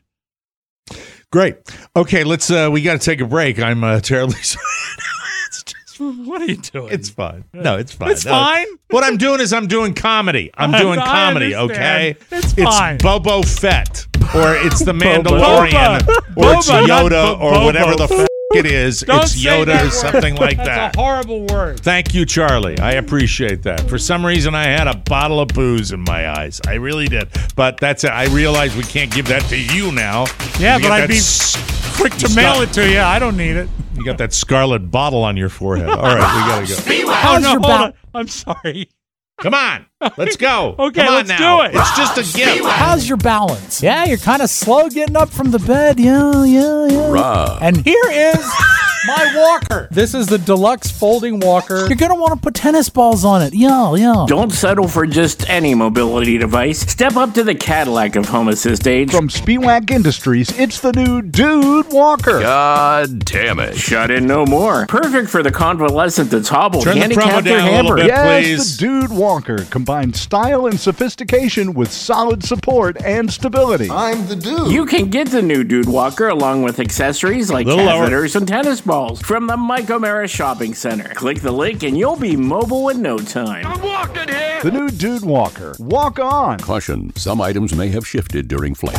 Great. Okay, let's. Uh, we got to take a break. I'm uh, terribly sorry. It's just- What are you doing? It's fine. No, it's fine. It's No, fine? What I'm doing is I'm doing comedy. I'm I- doing I comedy, understand. okay? It's fine. Bobo Fett, or it's the Mandalorian, Boba. or it's Boba, not Yoda, Bo- or Bobo. whatever the f- it is. Don't it's say Yoda that or word. something like That's that. a horrible word. Thank you, Charlie. I appreciate that. For some reason, I had a bottle of booze in my eyes. I really did. But that's it. I realize we can't give that to you now. Yeah, You but got I'd that be s- quick to Stop. mail it to you. I don't need it. You got that scarlet bottle on your forehead. All right, we got to go. Oh, no, hold on. I'm sorry. Come on. Let's go. Okay, Come on let's now. do it. It's just a gift. How's your balance? Yeah, you're kind of slow getting up from the bed. Yeah, yeah, yeah. Rob. And here is my walker. This is the deluxe folding walker. You're going to want to put tennis balls on it. Yeah, yeah. Don't settle for just any mobility device. Step up to the Cadillac of home assist age. From Spiewak Industries, it's the new Dude Walker. God damn it. Shut in no more. Perfect for the convalescent that's hobbled, Turn the promo handicapped, or down a little hampered. bit. Yes, please. the Dude Walker combines style and sophistication with solid support and stability. I'm the dude. You can get the new Dude Walker along with accessories like Little lower. catheters and tennis balls from the Mike O'Mara Shopping Center. Click the link and you'll be mobile in no time. The new Dude Walker. Walk on. Caution, some items may have shifted during flight.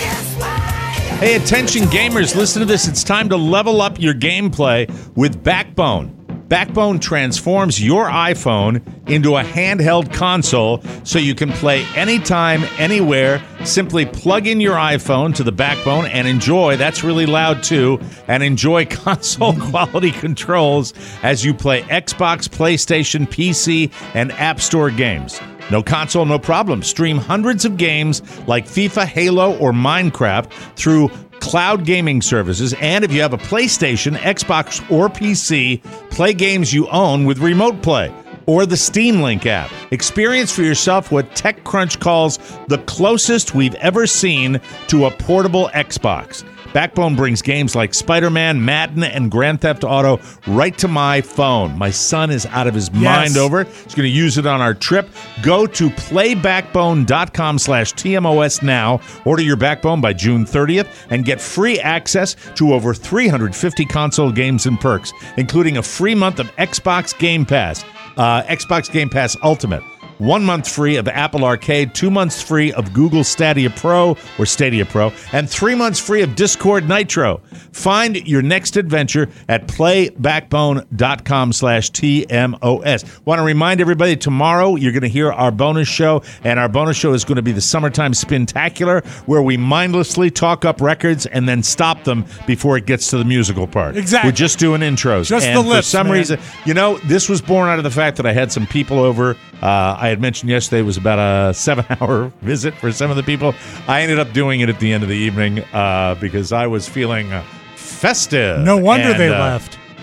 Hey, attention gamers, listen to this. It's time to level up your gameplay with Backbone. Backbone transforms your iPhone into a handheld console so you can play anytime, anywhere. Simply plug in your iPhone to the Backbone and enjoy, that's really loud too, and enjoy console quality controls as you play Xbox, PlayStation, P C, and App Store games. No console, no problem. Stream hundreds of games like FIFA, Halo, or Minecraft through cloud gaming services. And if you have a PlayStation, Xbox, or P C, play games you own with Remote Play or the Steam Link app. Experience for yourself what TechCrunch calls the closest we've ever seen to a portable Xbox. Backbone brings games like Spider-Man, Madden, and Grand Theft Auto right to my phone. My son is out of his Yes. mind over it. He's going to use it on our trip. Go to playbackbone.com slash TMOS now. Order your Backbone by June thirtieth and get free access to over three hundred fifty console games and perks, including a free month of Xbox Game Pass, uh, Xbox Game Pass Ultimate. One month free of Apple Arcade, two months free of Google Stadia Pro or Stadia Pro, and three months free of Discord Nitro. Find your next adventure at playbackbone.com slash TMOS. Want to remind everybody, tomorrow you're going to hear our bonus show, and our bonus show is going to be the Summertime Spintacular, where we mindlessly talk up records and then stop them before it gets to the musical part. Exactly. We're just doing intros. Just and the lips, for some man. reason, you know, this was born out of the fact that I had some people over. Uh, I had mentioned yesterday it was about a seven-hour visit for some of the people. I ended up doing it at the end of the evening uh, because I was feeling uh, festive. No wonder And, they uh, left.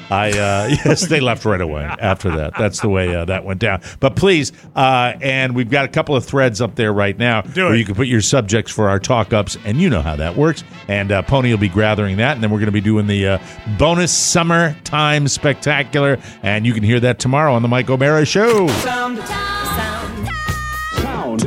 I uh, yes, they left right away after that. That's the way uh, that went down. But please, uh, and we've got a couple of threads up there right now Do where it. you can put your subjects for our talk ups, and you know how that works. And uh, Pony will be gathering that, and then we're going to be doing the uh, bonus summertime spectacular, and you can hear that tomorrow on the Mike O'Mara Show. Sound. Sound. Sound.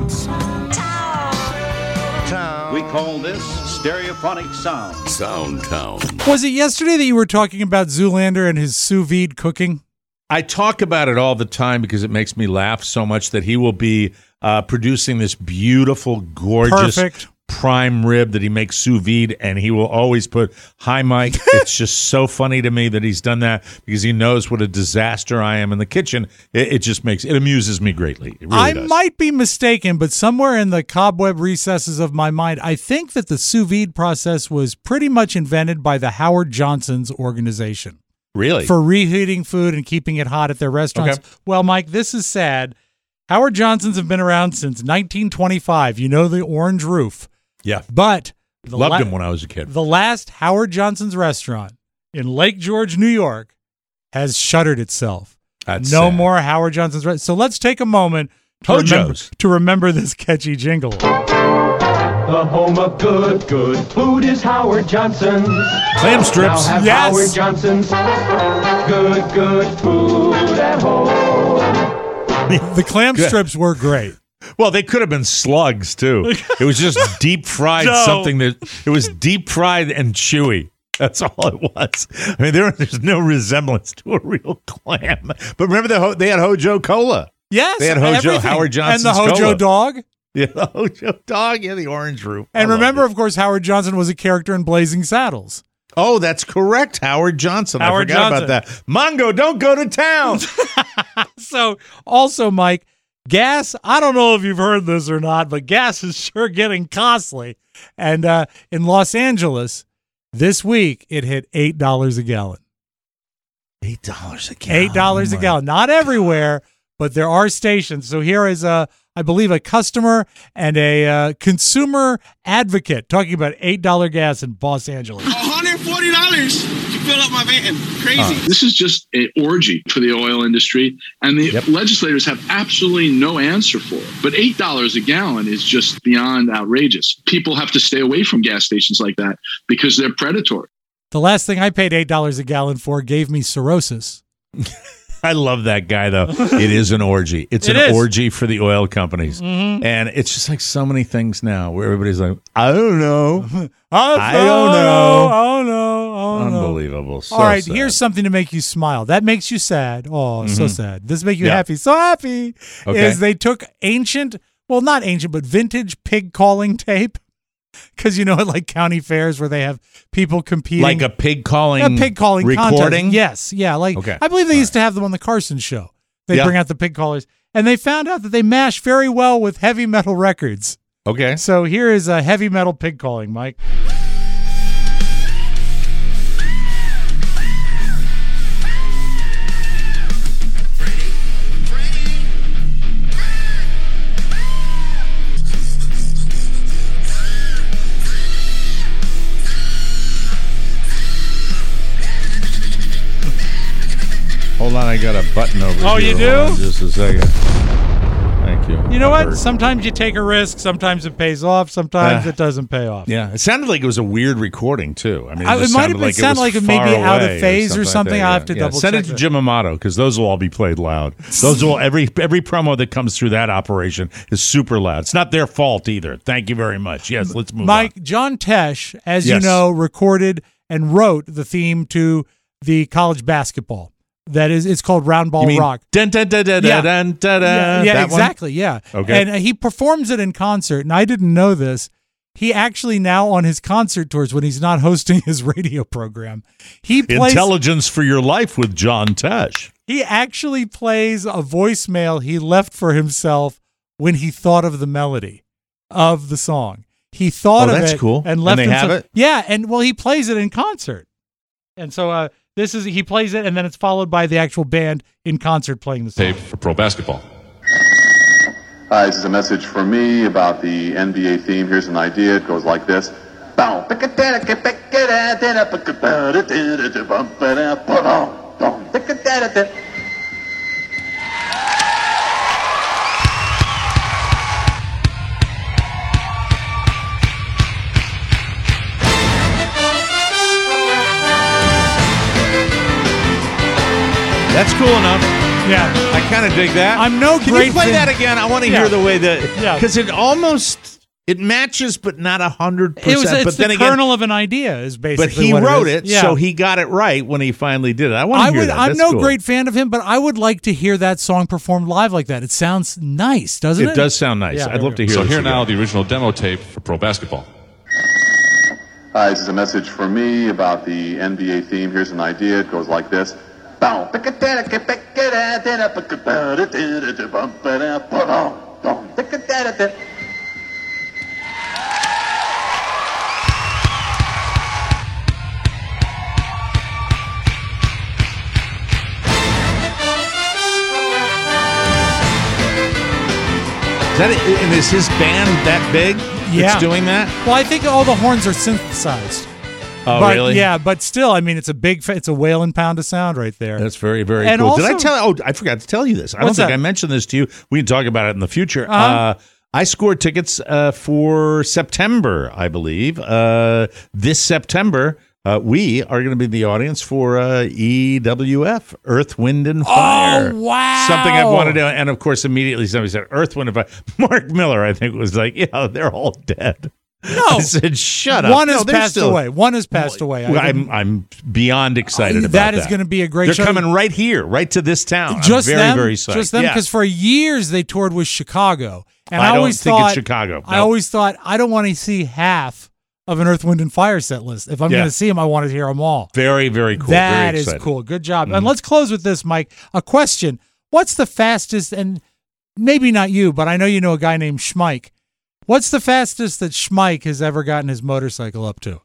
Sound. We call this stereophonic sound. Sound Town. Was it yesterday that you were talking about Zoolander and his sous vide cooking? I talk about it all the time because it makes me laugh so much that he will be uh, producing this beautiful, gorgeous Perfect. prime rib that he makes sous vide, and he will always put, "Hi, Mike." It's just so funny to me that he's done that because he knows what a disaster I am in the kitchen. It, it just makes, it amuses me greatly. It really I does. might be mistaken, but somewhere in the cobweb recesses of my mind, I think that the sous vide process was pretty much invented by the Howard Johnson's organization. Really? For reheating food and keeping it hot at their restaurants. Okay. Well, Mike, this is sad. Howard Johnson's have been around since nineteen twenty-five. You know the orange roof. Yeah. But the Loved la- him when I was a kid. The last Howard Johnson's restaurant in Lake George, New York, has shuttered itself. That's no sad. more Howard Johnson's restaurant. So let's take a moment to Hojo's. remember, to remember this catchy jingle. The home of good, good food is Howard Johnson's. Clam strips. Now have Yes. Howard Johnson's good, good food at home. The clam Good. strips were great. Well, they could have been slugs too. It was just deep fried No. something that it was deep fried and chewy. That's all it was. I mean, there, there's no resemblance to a real clam. But remember, the ho- they had Hojo Cola. Yes. They had Hojo everything. Howard Johnson's And the Hojo Cola. dog. Yeah, the Hojo dog. Yeah, the orange roof. I And loved remember, it. of course, Howard Johnson was a character in Blazing Saddles. Oh, that's correct, Howard Johnson. Howard I forgot Johnson. about that. Mongo, don't go to town. So, also, Mike, gas, I don't know if you've heard this or not, but gas is sure getting costly. And uh, in Los Angeles, this week, it hit eight dollars a gallon. Eight dollars a gallon. eight dollars Oh a my gallon. Not everywhere, but there are stations. So here is, a, I believe, a customer and a uh, consumer advocate talking about eight dollars gas in Los Angeles. one hundred forty dollars to fill up my van. Crazy. Uh, this is just an orgy for the oil industry, and the Yep. legislators have absolutely no answer for it. But eight dollars a gallon is just beyond outrageous. People have to stay away from gas stations like that because they're predatory. The last thing I paid eight dollars a gallon for gave me cirrhosis. I love that guy, though. It is an orgy. It's It an is. orgy for the oil companies. Mhm. And it's just like so many things now where everybody's like, I don't know. I don't know. I don't know. I don't know. Unbelievable. So All right, sad. here's something to make you smile. That makes you sad. Oh, so Mhm. sad. This make you Yeah. happy. So happy. Okay. Is they took ancient, well, not ancient, but vintage pig calling tape. Because you know, at like county fairs where they have people competing, Like a pig calling, a pig calling recording? contest. Yes, yeah. Like Okay. I believe they used to have them on the Carson show. They Yeah. bring out the pig callers, and they found out that they mash very well with heavy metal records. Okay. So here is a heavy metal pig calling, Mike. Hold on, I got a button over Oh, here. you do? Hold on just a second. Thank you. You know That what? hurt. Sometimes you take a risk. Sometimes it pays off. Sometimes Uh, it doesn't pay off. Yeah, it sounded like it was a weird recording too. I mean, it, I- it just might have sounded been- like sounded it was like it may far be out of away phase or like something. that. I'll Yeah, have to yeah. double Send check it to it. Jim Amato because those will all be played loud. Those will every every promo that comes through that operation is super loud. It's not their fault either. Thank you very much. Yes, let's move Mike, on. John Tesh, as you Yes. know, recorded and wrote the theme to the college basketball. That is, it's called Round Ball You mean Rock. Dun, dun, dun, dun, Yeah. dun, dun, Yeah, dun, yeah, that one? exactly. Yeah. Okay. And uh, he performs it in concert. And I didn't know this. He actually now on his concert tours, when he's not hosting his radio program, he plays. Intelligence for Your Life with John Tesh. He actually plays a voicemail he left for himself when he thought of the melody of the song. He thought Oh, of that's it cool. and And left they have himself. it? Yeah, and well, he plays it in concert. And so uh, this is he plays it, and then it's followed by the actual band in concert playing the song. Tape for pro basketball. Hi, this is a message for me about the N B A theme. Here's an idea. It goes like this. That's cool enough. Yeah, I kind of dig that. I'm no Can great you play fan- that again? I want to Yeah. hear the way that Yeah. because it almost it matches, but not a hundred It was percent. it's But the then again, kernel of an idea is basically. but he what wrote it, it, is. Yeah. so he got it right when he finally did it. I want I to hear would. that. I'm That's no cool. great fan of him, but I would like to hear that song performed live like that. It sounds nice, doesn't it? It does sound nice. Yeah. I'd love to hear. So this here again. now the original demo tape for pro basketball. Hi, this is a message for me about the N B A theme. Here's an idea. It goes like this. Is that it? And is his band that big? Yeah. That's doing that? Well, I think all the horns are synthesized. Oh, but, really? Yeah, but still, I mean, it's a big, fa- it's a wailing pound of sound right there. That's very, very And cool. Did I also- tell? Oh, I forgot to tell you this. I don't What's think that? I mentioned this to you. We can talk about it in the future. Uh-huh. Uh, I scored tickets uh, for September, I believe. Uh, this September, uh, we are going to be the audience for uh, E W F, Earth, Wind, and Fire. Oh, wow. Something I've wanted to, and of course, immediately somebody said Earth, Wind, and Fire. Mark Miller, I think, was like, yeah, they're all dead. No. I said, shut up. One No, has they're passed still- away. One has passed away. I Well, didn't- I'm I'm beyond excited Oh, about that that. is gonna be a great They're show. coming right here, right to this town. just I'm very, them, very psyched. just them, Yeah. because for years they toured with Chicago, and I I, don't always think it's thought Chicago. I No. always thought I don't want to see half of an Earth, Wind, and Fire set list. If I'm Yeah. going to see them, I want to hear them all. Very, very cool. That very is excited. cool. Good job. Mhm. And let's close with this, Mike. A question: what's the fastest? And maybe not you, but I know you know a guy named Schmike. What's the fastest that Schmike has ever gotten his motorcycle up to?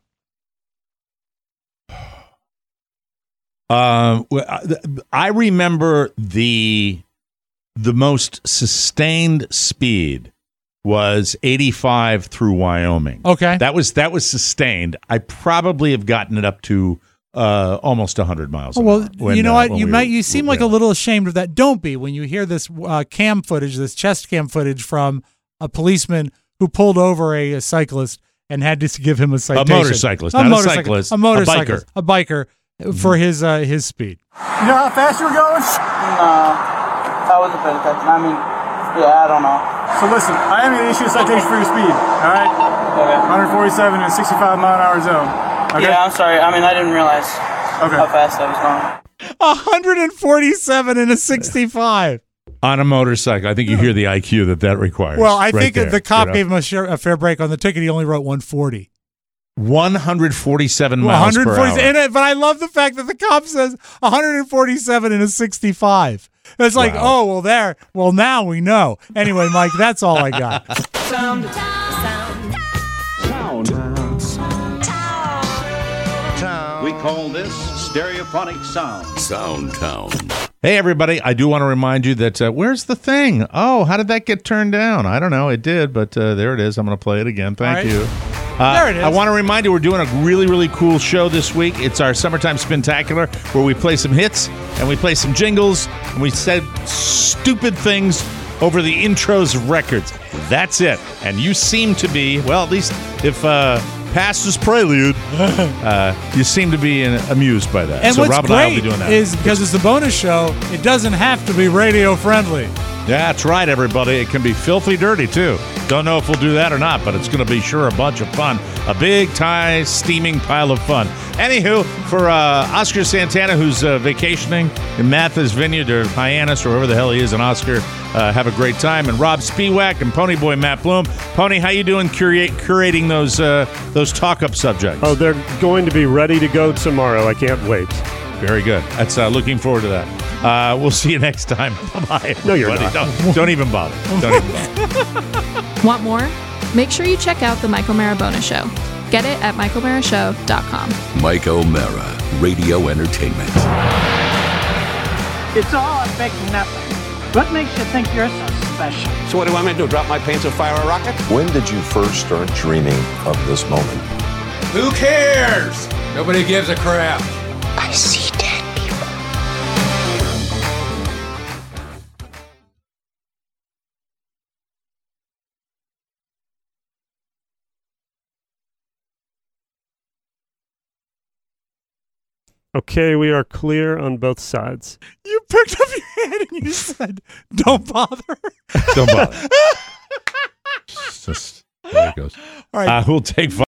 Um, well, I- I remember the the most sustained speed was eighty-five through Wyoming. Okay, that was that was sustained. I probably have gotten it up to uh, almost one hundred miles. Oh, an well, hour when, you know uh, what? when You we might were- you seem like a little ashamed of that. Don't be when you hear this uh, cam footage, this chest cam footage from a policeman who pulled over a, a cyclist and had to give him a citation. motorcyclist, not a cyclist, a a motorcyclist, biker. a biker, for his uh, his speed. You know how fast you were going? No, I wasn't paying attention. I mean, yeah, I don't know. So listen, I am going to issue a citation for your speed, all right? Okay. one forty-seven in a sixty-five mile an hour zone. Okay? Yeah, I'm sorry. I mean, I didn't realize Okay. how fast I was going. one forty-seven in a sixty-five. on a motorcycle. I think you hear the I Q that that requires. Well, I right think there, the cop you know? gave him a, share, a fair break on the ticket. He only wrote one forty. one forty-seven miles per hour. And it, but I love the fact that the cop says one forty-seven in a sixty-five. It's like, Wow. oh, well, there. Well, now we know. Anyway, Mike, that's all I got. Sound. Sound. Sound. We call this stereophonic sound. Sound Town. Hey, everybody. I do want to remind you that uh, where's the thing? Oh, how did that get turned down? I don't know. It did, but uh, there it is. I'm going to play it again. Thank All right. you. Uh, There it is. I want to remind you we're doing a really, really cool show this week. It's our Summertime Spectacular where we play some hits and we play some jingles and we said stupid things over the intros of records. That's it. And you seem to be, well, at least if uh, past is prelude, uh, you seem to be uh, amused by that. And so what's Rob and I will great be doing that. is because it's the bonus show, it doesn't have to be radio friendly. That's right, everybody. It can be filthy dirty, too. Don't know if we'll do that or not, but it's going to be sure a bunch of fun. A big, tie, steaming pile of fun. Anywho, for uh, Oscar Santana, who's uh, vacationing in Martha's Vineyard or Hyannis or wherever the hell he is in Oscar, uh, have a great time. And Rob Spiewak and Pony Boy Matt Bloom. Pony, how you doing curate, curating those uh, those talk-up subjects? Oh, they're going to be ready to go tomorrow. I can't wait. Very good. That's uh, looking forward to that. Uh, we'll see you next time. Bye-bye. No, you're everybody. not. Don't, don't even bother. Don't even bother. Want more? Make sure you check out The Mike O'Mara Bonus Show. Get it at mike o'mara show dot com. Mike O'Mara, Radio Entertainment. It's all a big nothing. What makes you think you're so special? So what do I want me to do, drop my pants and fire a rocket? When did you first start dreaming of this moment? Who cares? Nobody gives a crap. I see dead people. Okay, we are clear on both sides. You picked up your head and you said, "Don't bother." Don't bother. It's just, there it goes. All right. Uh, we'll take five.